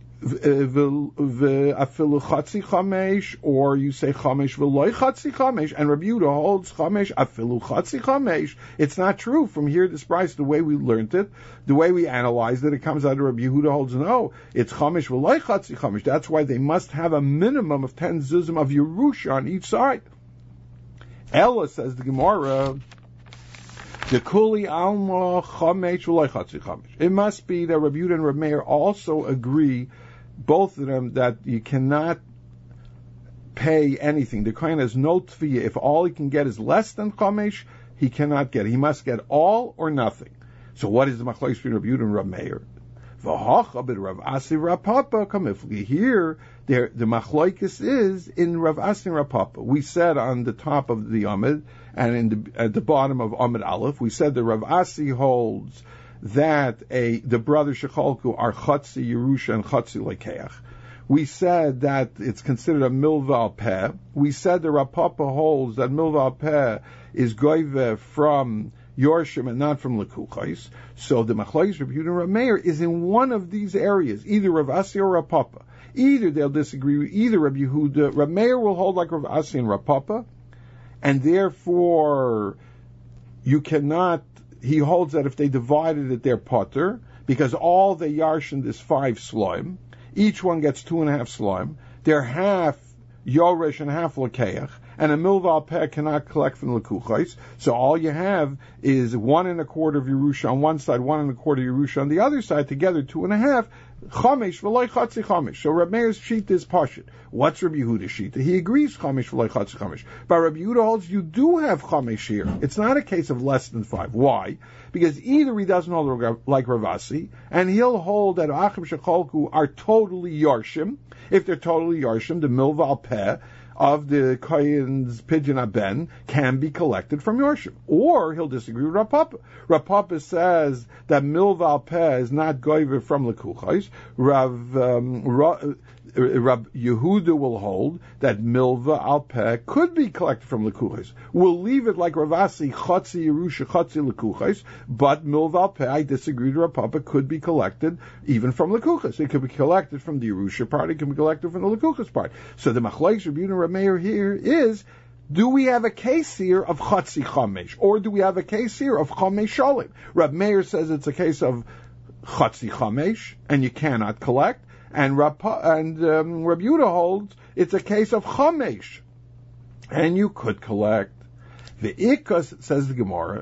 afilu chatzi chamesh, or you say chamesh v'loy chatzi chamesh, and Rabbi Yehuda holds chamesh afilu chatzi chamesh. It's not true. From here, this price, the way we learned it, the way we analyzed it, it comes out of Rabbi Yehuda holds no. It's chamesh v'loy chatzi chamesh. That's why they must have a minimum of ten zuzim of Yerusha on each side. Ella, says the Gemara, the kuli alma chamesh v'loy chatzi chamesh. It must be that Rabbi Yehuda and Rabbi Meir also agree, both of them, that you cannot pay anything. The kohen has no tefiyah. If all he can get is less than chamesh, he cannot get it. He must get all or nothing. So what is the machlokes between Rabbi Yehuda and Rabbi Meir? V'hacha b'Rav Asi Rav Papa kamifli. Here, there, the machlokes is in Rav Asi and Rav Papa. We said on the top of the Amid, and in the, at the bottom of Amid Aleph, we said that Rav Asi holds that a the brothers Shechalku are Chatzi Yerusha and Chatzi Lekeach. We said that it's considered a milva al peh. We said the Rav Papa holds that milva al peh is goyve from Yorshim and not from Lekuchos. So the machlokes Rabbi Yehuda and Rabbi Meir is in one of these areas, either Rav Asi or Rav Papa. Either they'll disagree with either Rabbi Yehuda. Rabbi Meir will hold like Rav Asi and Rav Papa, and therefore you cannot. He holds that if they divided it, they're potter, because all the yarshin is five slime. Each one gets two and a half slime. They're half yoresh and half lekeach, and a milva peh cannot collect from lekuchos. So all you have is one and a quarter of Yerusha on one side, one and a quarter of Yerusha on the other side, together two and a half. Chamesh v'loy chatzi chamesh. So Rabbi Meir's sheet is pashut. What's Rabbi Yehuda's sheet? He agrees chamesh v'loy chatzi chamesh. But Rabbi Yehuda holds you do have chamesh here. It's not a case of less than five. Why? Because either he doesn't hold like Rav Asi, and he'll hold that Achim Shecholku are totally Yarshim. If they're totally Yarshim, the Milva al Peh of the Kohen's pidyon aben can be collected from Yorshim. Or he'll disagree with Rav Papa. Rav Papa says that milva al peh is not goyver from lekuchos. Rav, um, Rav Yehuda will hold that milva al peh could be collected from lekuchos. We'll leave it like Ravasi, chotzi Yerusha, chotzi lekuchos, but milva al peh, I disagree with Rav Papa, could be collected even from lekuchos. It could be collected from the Yerusha part, it can be collected from the lekuchos part. So the machlokes Rabbi Yehuda and Rav Meir here is, do we have a case here of Chatzi Chamesh, or do we have a case here of Chamesh Sholim? Rav Meir says it's a case of Chatzi Chamesh, and you cannot collect, and Rav and um, Rav Yehuda holds it's a case of Chamesh, and you could collect. The Ikas, says the Gemara,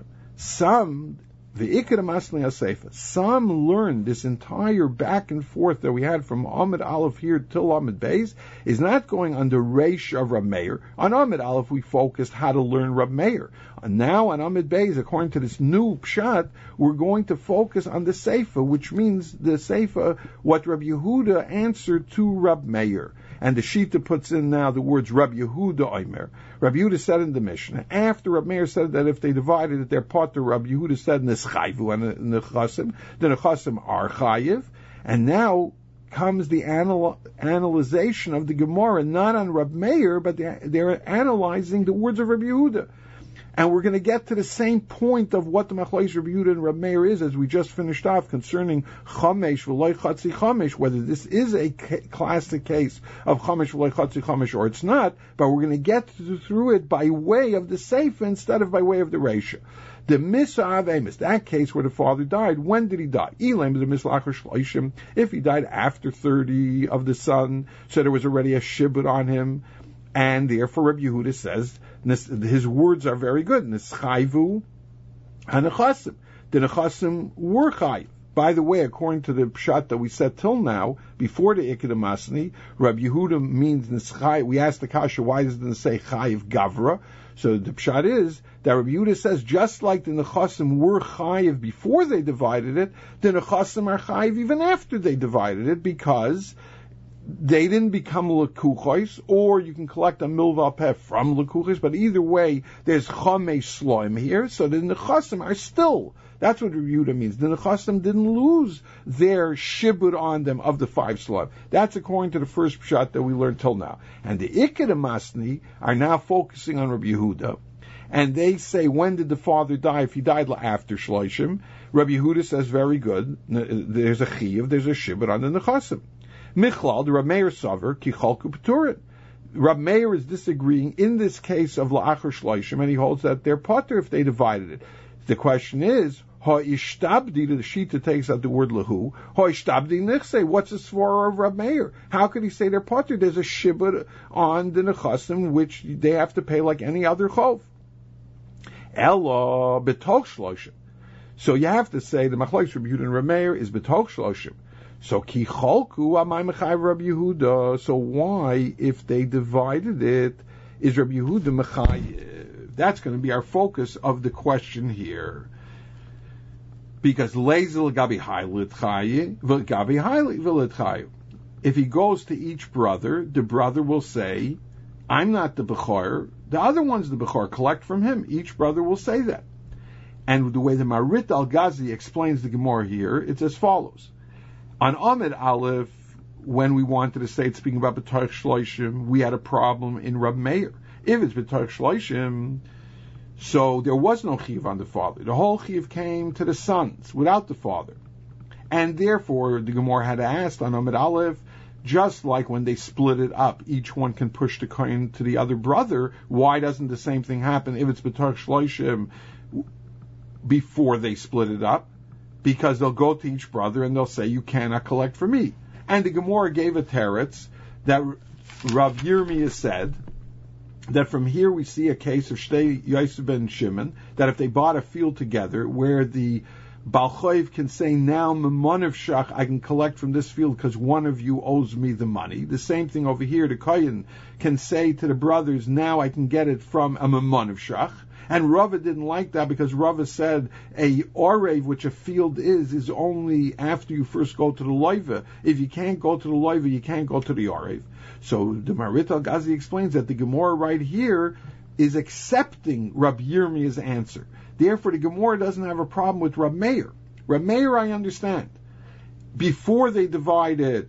some the Ikar Masli HaSeifa, some learn this entire back and forth that we had from Amud Aleph here till Amud Beis is not going under Reish of Rav Meir. On Amud Aleph we focused how to learn Rav Meir. And now on Amud Beis, according to this new Pshat, we're going to focus on the Seifa, which means the Seifa, what Rabbi Yehuda answered to Rav Meir. And the Shita puts in now the words Rabbi Yehuda Omer. Rabbi Yehuda said in the Mishnah, after Rabbi Meir said that if they divided it, their potter, Rabbi Yehuda said Neschayvu and Nechasim, the Nechasim are Chayiv, and now comes the anal- analyzation of the Gemara, not on Rabbi Meir, but they're, they're analyzing the words of Rabbi Yehuda. And we're going to get to the same point of what the Machlokes Rabbi Yehuda and Rabbi Meir is, as we just finished off concerning Chamesh v'loy Chatzi Chamesh, whether this is a ca- classic case of Chamesh v'loy Chatzi Chamesh or it's not, but we're going to get to, through it by way of the Seifa instead of by way of the Reisha. The Misav Amos, that case where the father died, when did he die? Elam the Mislachar Shloishim, if he died after thirty of the son, so there was already a shibud on him, and therefore Rabbi Yehuda says, his words are very good. Neschayvu hanechasim. The nechasim were chayiv. By the way, according to the pshat that we said till now, before the Iked Masni, Rabbi Yehuda means neschayv. We asked the kasha, why does it say chayiv gavra? So the pshat is that Rabbi Yehuda says, just like the nechasim were chayiv before they divided it, the nechasim are chayiv even after they divided it, because they didn't become lekuchos, or you can collect a milva peh from lekuchos, but either way, there's chamesh sloim here, so the nechasim are still, that's what Rabbi Yehuda means. The nechasim didn't lose their shibud on them of the five sloim. That's according to the first pshat that we learned till now. And the Iked Masni are now focusing on Rabbi Yehuda, and they say, when did the father die? If he died after Shloishim, Rabbi Yehuda says, very good, there's a chiyuv, there's a shibud on the nechasim. Michlal, the Rav Meir Saver, ki chalku p'turin. Rav Meir is disagreeing in this case of la'achar shloishim, and he holds that they're potter if they divided it. The question is, ha'ishtabdi, the Shita takes out the word lahu, ha'ishtabdi nichse, what's the svara of Rav Meir? How could he say they're potter? There's a shibud on the nechasim, which they have to pay like any other chov. Ella b'toch shloishim. So you have to say the machlokes Rabbi Yehuda and Rav Meir is b'toch shloishim. So ki cholku amay mechayev Rabbi Yehuda. So why, if they divided it, is Rabbi Yehuda mechayev? That's going to be our focus of the question here. Because leizel gabi haylit chaye, gabi haylit vilit chaye. If he goes to each brother, the brother will say, "I'm not the bechor. The other one's the bechor. Collect from him." Each brother will say that. And the way the Marit Al-Ghazi explains the Gemara here, it's as follows. On Amud Aleph, when we wanted to say it's speaking about B'tarich Shloishim, we had a problem in Rav Meir. If it's B'tarich Shloishim, so there was no Chiv on the father. The whole Chiv came to the sons, without the father. And therefore, the Gemara had asked on Amud Aleph, just like when they split it up, each one can push the coin to the other brother, why doesn't the same thing happen if it's B'tarich Shloishim before they split it up? Because they'll go to each brother and they'll say, you cannot collect for me. And the Gemara gave a teretz that Rav Yirmiyah said that from here we see a case of Shtei Yosef ben Shimon, that if they bought a field together where the Baal Choiv can say, now Memoniv Shach, I can collect from this field because one of you owes me the money. The same thing over here, the Kohen can say to the brothers, now I can get it from a Memoniv Shach. And Rava didn't like that because Rava said a orev, which a field is, is only after you first go to the loiva. If you can't go to the loiva, you can't go to the orev. So the Marit al-Ghazi explains that the Gemara right here is accepting Rabbi Yirmiyah's answer. Therefore, the Gemara doesn't have a problem with Rabbi Meir. Rabbi Meir, I understand. Before they divide it,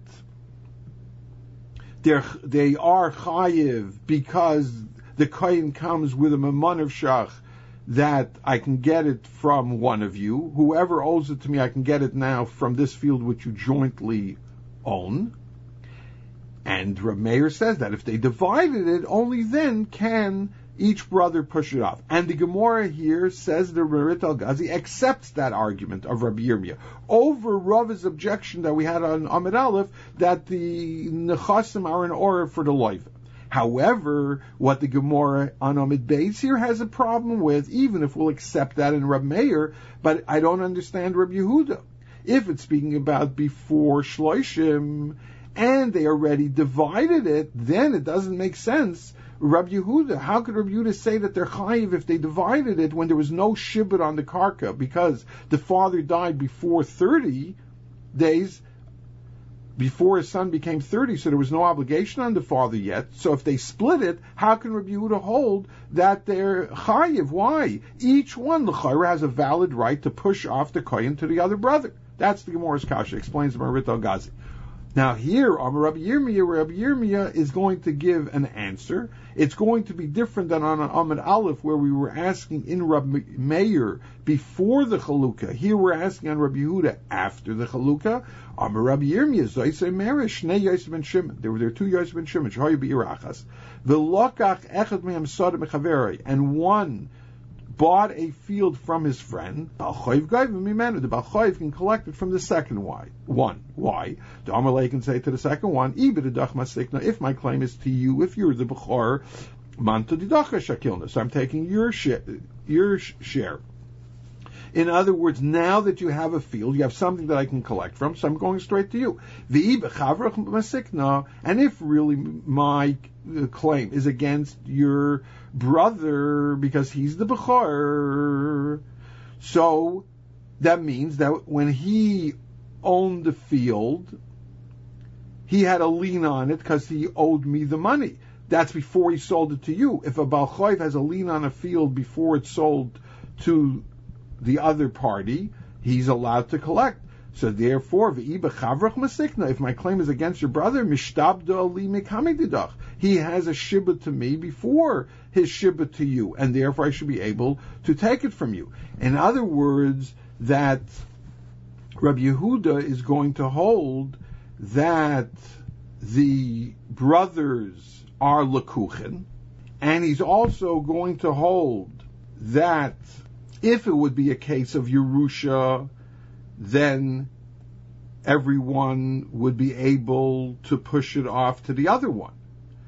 they are chayiv because the kohen comes with a mammon of shach that I can get it from one of you. Whoever owes it to me, I can get it now from this field which you jointly own. And Rav Meir says that if they divided it, only then can each brother push it off. And the Gemara here says the Marit al-Ghazi accepts that argument of Rabbi Yirmiyah over Rava's objection that we had on Amid Aleph that the Nechasim are an order for the loiva. However, what the Gemara on Amid Beis here has a problem with, even if we'll accept that in Rabbi Meir, but I don't understand Rabbi Yehuda. If it's speaking about before Shloshim, and they already divided it, then it doesn't make sense. Rabbi Yehuda, how could Rabbi Yehuda say that they're chayiv if they divided it when there was no shibud on the karka because the father died before thirty days, before his son became thirty, so there was no obligation on the father yet. So if they split it, how can Rabbi Yehuda hold that they're chayiv? Why? Each one, l'chayra, has a valid right to push off the kohen to the other brother. That's the Gemara's kasha, explains the Marit al-Ghazi. Now here, Rabbi Yirmiyah, Rabbi Yirmiyah is going to give an answer. It's going to be different than on Amid Aleph, where we were asking in Rabbi Meir before the Chalukah. Here we're asking on Rabbi Yehuda after the Chalukah. Amar Rabbi Yirmiyah, Zoyse Merish, Shnei Yosef ben Shimon. There were there were two Yosef ben Shimon, Shehoyu be'irachas. V'lokach echad mehem soda mechaverei, and one bought a field from his friend. The Balchoiv can collect it from the second one. Why? The Amalek can say to the second one, if my claim is to you, if you're the Bechor, so I'm taking your share, your share. In other words, now that you have a field, you have something that I can collect from, so I'm going straight to you. And if really my claim is against your brother because he's the Bechor, so that means that when he owned the field, he had a lien on it because he owed me the money. That's before he sold it to you. If a Baal Choiv has a lien on a field before it's sold to the other party, he's allowed to collect. So therefore, if my claim is against your brother, he has a shibud to me before his shibud to you, and therefore I should be able to take it from you. In other words, that Rabbi Yehuda is going to hold that the brothers are lekuchen, and he's also going to hold that if it would be a case of Yerusha, then everyone would be able to push it off to the other one.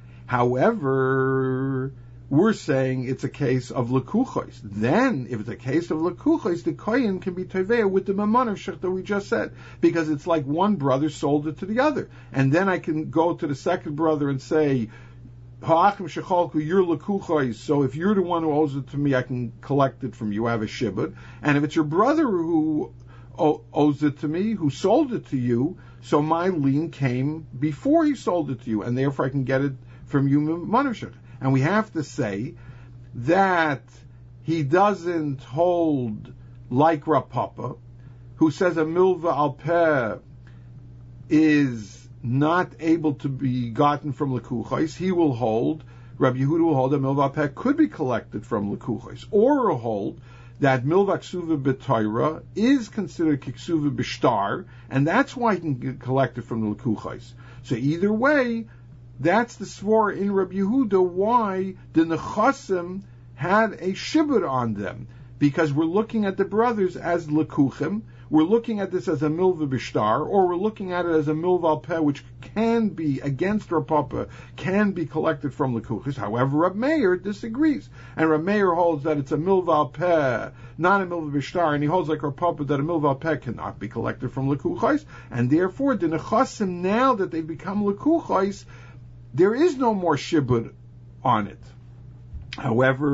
However, we're saying it's a case of lekuchos. Then, if it's a case of lekuchos, the kohen can be teveya with the mamon of shech that we just said, because it's like one brother sold it to the other, and then I can go to the second brother and say, Ha'achim shechalku, you're lekuchos, so if you're the one who owes it to me, I can collect it from you. I have a shibud. And if it's your brother who owes it to me, who sold it to you, so my lien came before he sold it to you, and therefore I can get it from you, manushach. And we have to say that he doesn't hold like Rav Papa, who says a milva al peh is not able to be gotten from lekuchos. He will hold, Rabbi Yehuda will hold that milva al peh could be collected from lekuchos, or hold that milva ksuva b'toira is considered ksuva b'shtar, and that's why he can collect it from the lekuchos. So either way, that's the svor in Rabbi Yehuda why the nechasim had a shibud on them, because we're looking at the brothers as lekuchim, we're looking at this as a milva b'shtar, or we're looking at it as a milva al peh, which can be against Rav Papa, can be collected from lekuchis. However, Rav Meir disagrees, and Rav Meir holds that it's a milva al peh, not a milva b'shtar, and he holds like Rav Papa that a milva al peh cannot be collected from lekuchis, and therefore the nechasim, now that they've become lekuchis, there is no more shibud on it. However,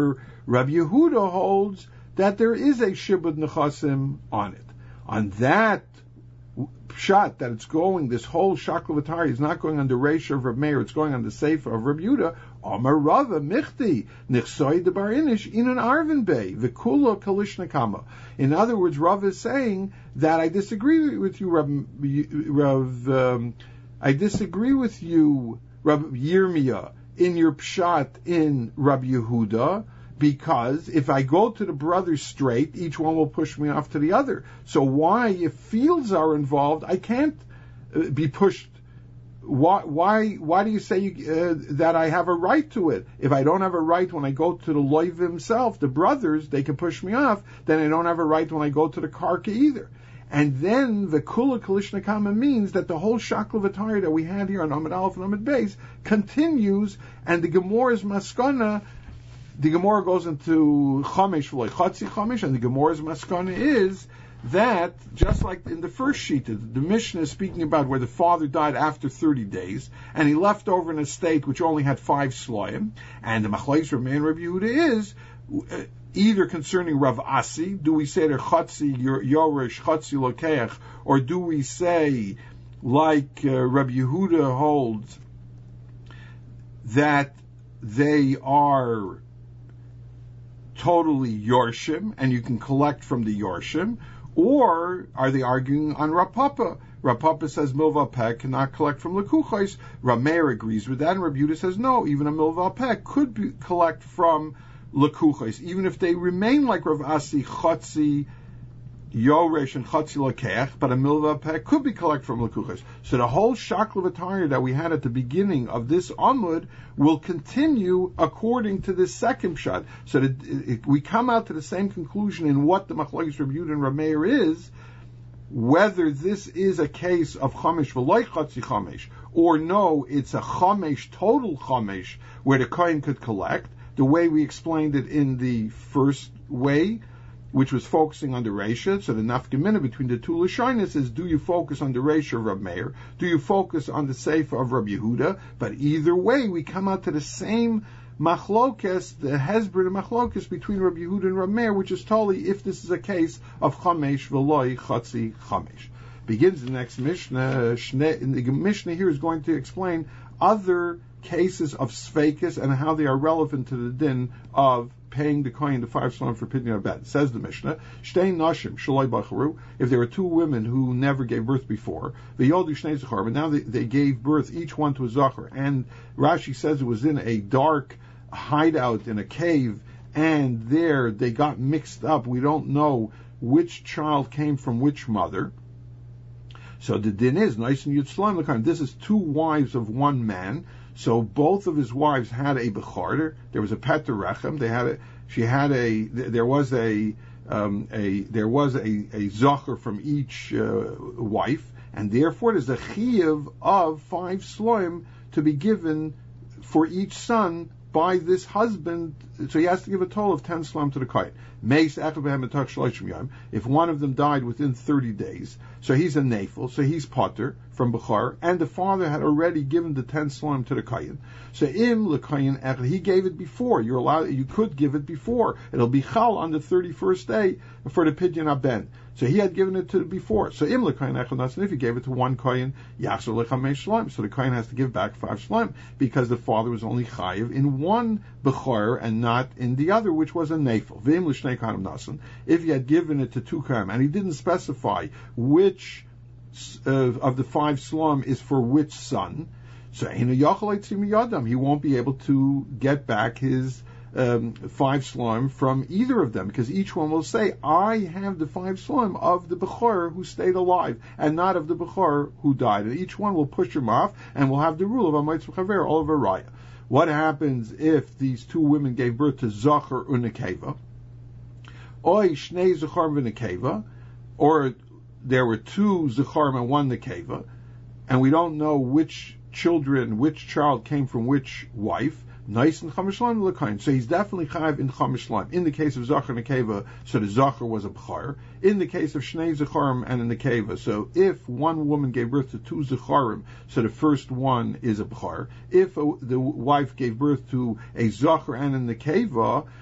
Rabbi Yehuda holds that there is a shibud nechasim on it. On that shot that it's going, this whole shakla v'tari is not going on the Reisha of Reb Meir, it's going on the Seifa of Reb Yehuda. Amar Rava michti nichsoi debar inish inan arvin bei v'kulo kalishna kama. In other words, Rava is saying that I disagree with you, Rav. Rav um, I disagree with you, Rav Yirmiyah, in your pshat in Rabbi Yehuda, because if I go to the brothers straight, each one will push me off to the other. So why, if fields are involved, I can't uh, be pushed? Why, why, why do you say uh, that I have a right to it? If I don't have a right when I go to the loiv himself, the brothers, they can push me off, then I don't have a right when I go to the karka either. And then the kula kalishna kama means that the whole shakla v'tari that we had here on Amud Aleph and Amud Beis continues, and the Gemara's maskana, the Gemara goes into Chamesh v'loy Chatzi Chamesh, and the Gemara's maskana is that, just like in the first sheet, the Mishnah is speaking about where the father died after thirty days, and he left over an estate which only had five sloim, and the Machlokes Reb Meir and Reb Yehuda is uh, either concerning Rav Asi, do we say they're Chatzi Yorish, Chatzi Lokeach, or do we say, like uh, Rabbi Yehuda holds, that they are totally Yorshim, and you can collect from the Yorshim, or are they arguing on Rav Papa? Rav Papa says Milva Peh cannot collect from Lekuchos. Rav Meir agrees with that, and Rabbi Yehuda says no, even a Milva Peh could be, collect from Lekuchos, even if they remain like Rav Asi, Chatzi, Yoresh, and Chatzi Lakeach, but a Milva Peh could be collected from Lekuchos. So the whole Shakla v'Tari that we had at the beginning of this Amud will continue according to this second shot. So that it, we come out to the same conclusion in what the Machlokes Reb Yehuda and Reb Meir is, whether this is a case of Chamesh v'loy Chatzi Chamesh, or no, it's a Chamesh, total Chamesh, where the Kohen could collect, the way we explained it in the first way, which was focusing on the Reisha. So the nafkamina between the two Lashonos is, do you focus on the Reisha of Reb Meir? Do you focus on the Seifa of Reb Yehuda? But either way, we come out to the same machlokes, the hezbollah machlokes between Reb Yehuda and Reb Meir, which is totally if this is a case of Chamesh v'loy Chatzi Chamesh. Begins the next Mishnah. The Mishnah here is going to explain other cases of Sveikus and how they are relevant to the din of paying the kohen the five slum for pidyon abed. Says the Mishnah, Shtein nashim shaloi bacharu, if there were two women who never gave birth before, the yodu shnei zachar, but now they, they gave birth each one to a zachar, and Rashi says it was in a dark hideout in a cave, and there they got mixed up. We don't know which child came from which mother. So the din is nice and yutzlaim l'kaim. This is two wives of one man. So both of his wives had a bechar. There was a peter rechem. They had a. She had a. There was a. Um, a there was a a zocher from each uh, wife, and therefore there's a chiyuv of five sloim to be given for each son by this husband. So he has to give a total of ten sloim to the kohen. If one of them died within thirty days, so he's a nafel, so he's potter from Bechar, and the father had already given the ten slime to the kohen. So im l'kohen echad, he gave it before. You're allowed, you could give it before. It'll be chal on the thirty-first day for the pidyon aben. So he had given it to before. So im l'kohen echad nasan, if he gave it to one kohen, yachzor lechamesh slime. So the kohen has to give back five slime because the father was only chayiv in one Bechar and not in the other, which was a nafel. V'im l'shnei kohanim nasan, if he had given it to two kohanim, and he didn't specify which uh, of the five slum is for which son, so he won't be able to get back his um, five slum from either of them, because each one will say, I have the five slum of the Bechor who stayed alive, and not of the Bechor who died. And each one will push him off, and will have the rule of Amaytz V'chaver, all of a raya. What happens if these two women gave birth to Zachar Unekeva? Oy Shnei Zachar V'Nekeva, or there were two Zacharim and one Nekeva, and we don't know which children, which child came from which wife. Nice and Chamishlam l'kain. So he's definitely chayiv in Chamishlam. In the case of Zachar and Nekeva, so the Zachar was a Bechar. In the case of Shnei Zacharim and a Nekeva, so if one woman gave birth to two Zacharim, so the first one is a Bechar. If a, the wife gave birth to a Zachar and a Nekeva,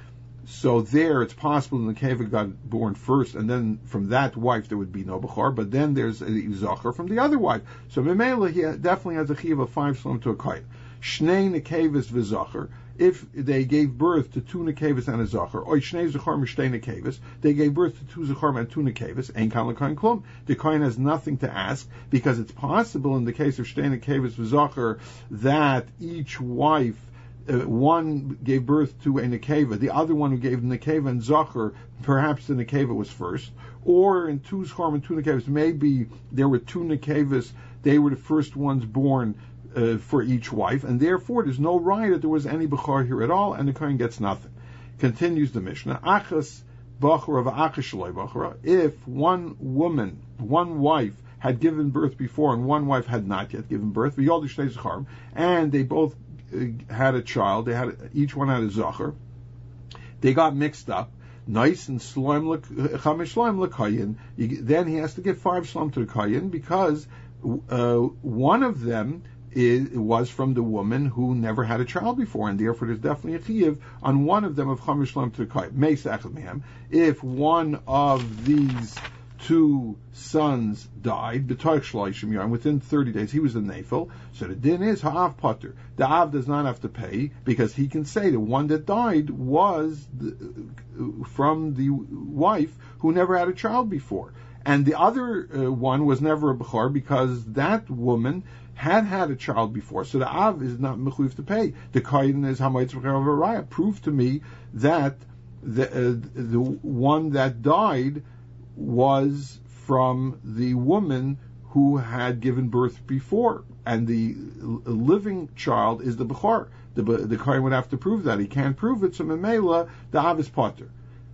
So there, it's possible the Nekeva got born first, and then from that wife there would be no Bechor, but then there's a Zachar from the other wife. So Memela, he definitely has a Chiv of five Slom to a Kayin. Shnei Nekevas v'Zachar, if they gave birth to two Nekevas and a Zachar, or Shnei Zachar Mishtei Nekevas, they gave birth to two Zachar and two Nekevas, Ein Kan L'Kayin Klum. The Kayin has nothing to ask, because it's possible in the case of Shnei Nekevas v'Zachar that each wife Uh, one gave birth to a Nekeva, the other one who gave the Nekeva and Zachar, perhaps the Nekeva was first, or in two Zachar and two Nekevas, maybe there were two Nekevas, they were the first ones born uh, for each wife, and therefore there's no right that there was any Bechor here at all, and the Kohen gets nothing. Continues the Mishnah, Achas Bachar of Achas Shaloi Bachar, if one woman, one wife, had given birth before and one wife had not yet given birth, and they both had a child, they had each one had a Zachar, they got mixed up, nice and Shloim Chamish Shloim L'Kayin, then he has to give five Shloim to the Kayin, because uh, one of them is, was from the woman who never had a child before, and therefore there's definitely a Chiyuv on one of them of Chamish Shloim to the Kayin. Meis Echad Mehem, if one of these two sons died, b'toich shloishim yom, within thirty days, he was a nefil, so the din is ha'av potter. The av does not have to pay, because he can say the one that died was the, from the wife who never had a child before. And the other uh, one was never a bechor, because that woman had had a child before, so the av is not mechuyev to pay. The kayin is hamayitz v'cherev araya. Prove to me that the, uh, the one that died was from the woman who had given birth before, and the living child is the Bechor. The, the Kohen would have to prove that. He can't prove it, so Memela, the Av is Potter.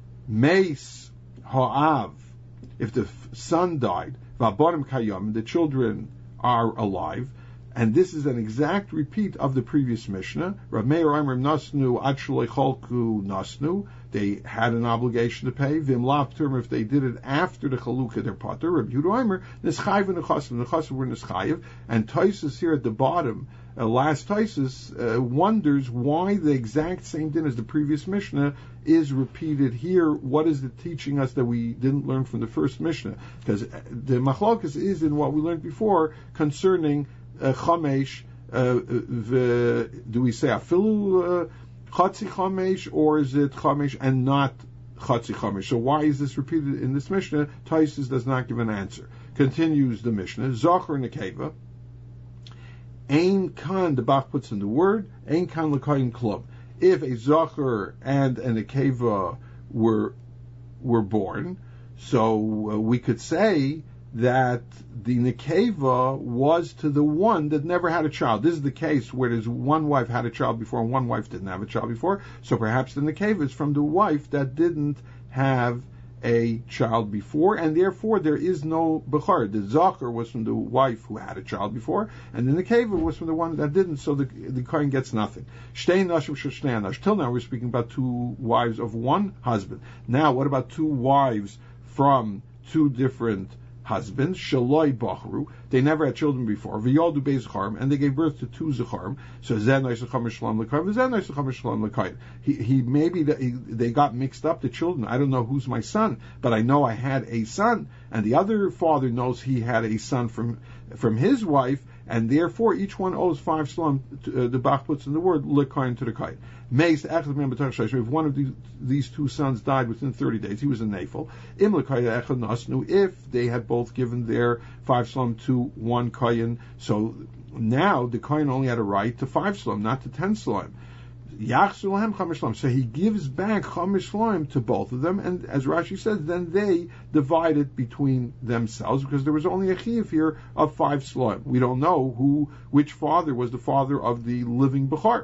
Meis Ha'av, if the son died, V'abonim Kayom, the children are alive, and this is an exact repeat of the previous Mishnah. Rav Meir Omer Nasnu Ad Shaloi Cholku Nasnu. They had an obligation to pay. Vim Lav Term, if they did it after the Chalukah, they're Potter. Rav Yehuda Omer Neschayiv and Nechasim. Nechasim were Neschayiv. And Taisus here at the bottom, uh, last Taisus, uh, wonders why the exact same din as the previous Mishnah is repeated here. What is it teaching us that we didn't learn from the first Mishnah? Because the Machlokas is in what we learned before concerning Uh, chamesh, uh, v, do we say afilu uh, chatzi chamesh, or is it chamesh and not chatzi chamesh? So why is this repeated in this Mishnah? Taisus does not give an answer. Continues the Mishnah, Zachar Nekeva, Ein kan, the Bach puts in the word, Ein kan l'kayin klum. If a Zachar and a Nekeva were, were born, so uh, we could say that the Nekeva was to the one that never had a child. This is the case where there's one wife had a child before and one wife didn't have a child before. So perhaps the Nekeva is from the wife that didn't have a child before, and therefore there is no Bechor. The Zachar was from the wife who had a child before, and the Nekeva was from the one that didn't, so the, the Kohen gets nothing. Shtei nashim shtei nash. Till now we're speaking about two wives of one husband. Now what about two wives from two different husbands, Shaloi Bachru, they never had children before, V'yoldu Beis Zacharim, and they gave birth to two Zacharim, so Zen Noisacham Shalom L'Kayim, Zen Noisacham Shalom L'Kayim. He, he maybe the, he, they got mixed up, the children. I don't know who's my son, but I know I had a son, and the other father knows he had a son from from his wife, and therefore each one owes five shalom. Uh, the Bach puts in the word L'Kayim to the Kayim. If one of these, these two sons died within thirty days, he was a nefil. If they had both given their five shalom to one kayin, so now the kayin only had a right to five shalom, not to ten shalom. So he gives back chamish shalom to both of them, and as Rashi says, then they divide it between themselves, because there was only a chiyuv here of five shalom. We don't know who, which father was the father of the living Bechor.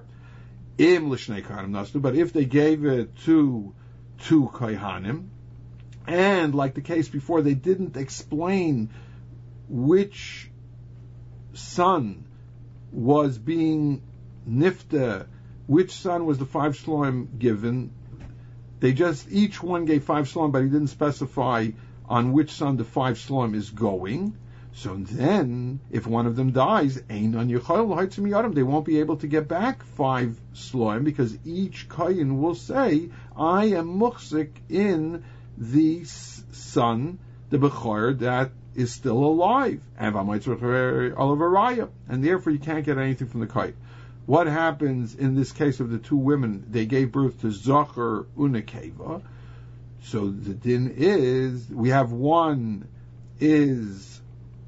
But if they gave it to two kohanim, and like the case before, they didn't explain which son was being nifta, which son was the five shloim given, they just, each one gave five shloim, but he didn't specify on which son the five shloim is going. So then, if one of them dies, ein on Yechol, they won't be able to get back five shloim, because each kohen will say, I am muchzik in the son, the Bechor, that is still alive. And therefore you can't get anything from the kite. What happens in this case of the two women? They gave birth to Zocher Unekeva. So the din is, we have one is,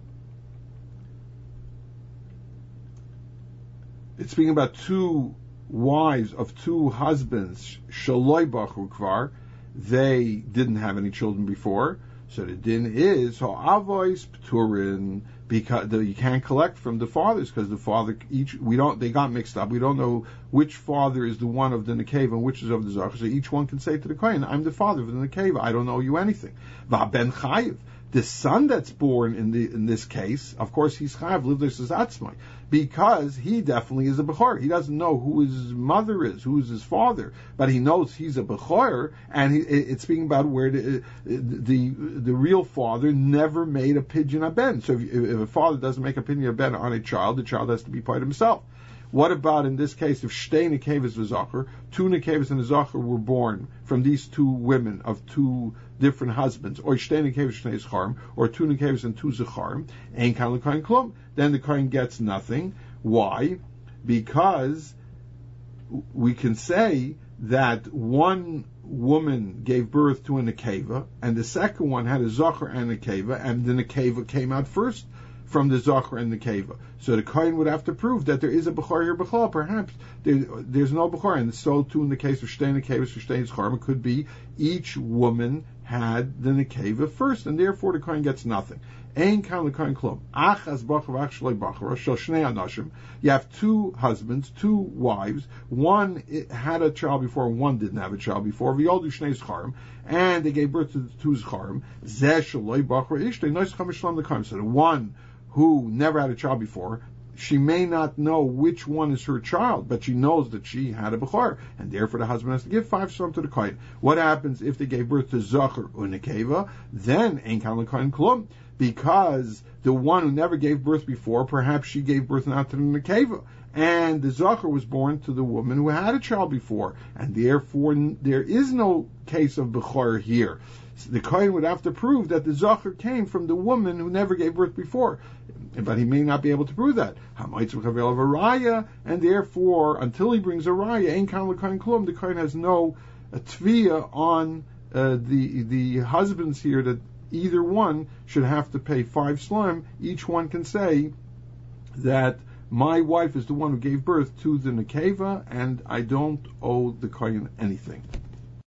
it's speaking about two wives of two husbands, Shaloi Bachur Kvar, they didn't have any children before. So the din is, Ha'avois Pturin, because the, you can't collect from the fathers, because the father, each, we don't, they got mixed up. We don't know which father is the one of the Nekeva and which is of the Zachar. So each one can say to the Kohen, I'm the father of the Nekeva, I don't owe you anything. Va ben Chayiv, the son that's born in the in this case, of course he's Chayiv, Livdus is Atzmai, because he definitely is a Bechor. He doesn't know who his mother is, who is his father, but he knows he's a Bechor, and he, it's speaking about where the, the the real father never made a pidyon a ben. So if, if a father doesn't make a pidyon a ben on a child, the child has to be part himself. What about in this case if Shtei Nekevas v'Zachar, two Nekevas and a Zachar were born from these two women of two different husbands, or Shtei Nekevas Shnei Zacharim, or two Nekevas and two Zacharim, Ein Kan L'Kohen Klum, then the Kohen gets nothing. Why? Because we can say that one woman gave birth to a Nekeva, and the second one had a Zachar and a Nekeva, and the Nekeva came out first from the Zachar and the Keva. So the Kohen would have to prove that there is a Bechor here, Bechor. Perhaps there, there's no Bechor. And so too in the case of Shtei Nekevas or Shtei Zacharim, it could be each woman had the Nekeva first, and therefore the Kohen gets nothing. Ein kan l'Kohen klum. Achas bachar v'ach shloi bachar, shel shnei anashim. You have two husbands, two wives. One had a child before, one didn't have a child before. V'yoldu shnei Zacharim, and they gave birth to the two Zacharim. Zeh shloi bachar ishtei nois cham mishlam l'Kohen. So the one who never had a child before, she may not know which one is her child, but she knows that she had a Bechor, and therefore the husband has to give five shlam to the Kohen. What happens if they gave birth to Zachar or Nekeva? Then Ein Kan L'Kohen Klum, because the one who never gave birth before, perhaps she gave birth now to the Nekeva, and the Zachar was born to the woman who had a child before, and therefore there is no case of Bechor here. The Kohen would have to prove that the Zachar came from the woman who never gave birth before, but he may not be able to prove that. And therefore, until he brings a raya, Ein Kan L'Kohen Klum, the Kohen has no tvia on uh, the the husbands here that either one should have to pay five slime. Each one can say that my wife is the one who gave birth to the Nekeva, and I don't owe the Kohen anything.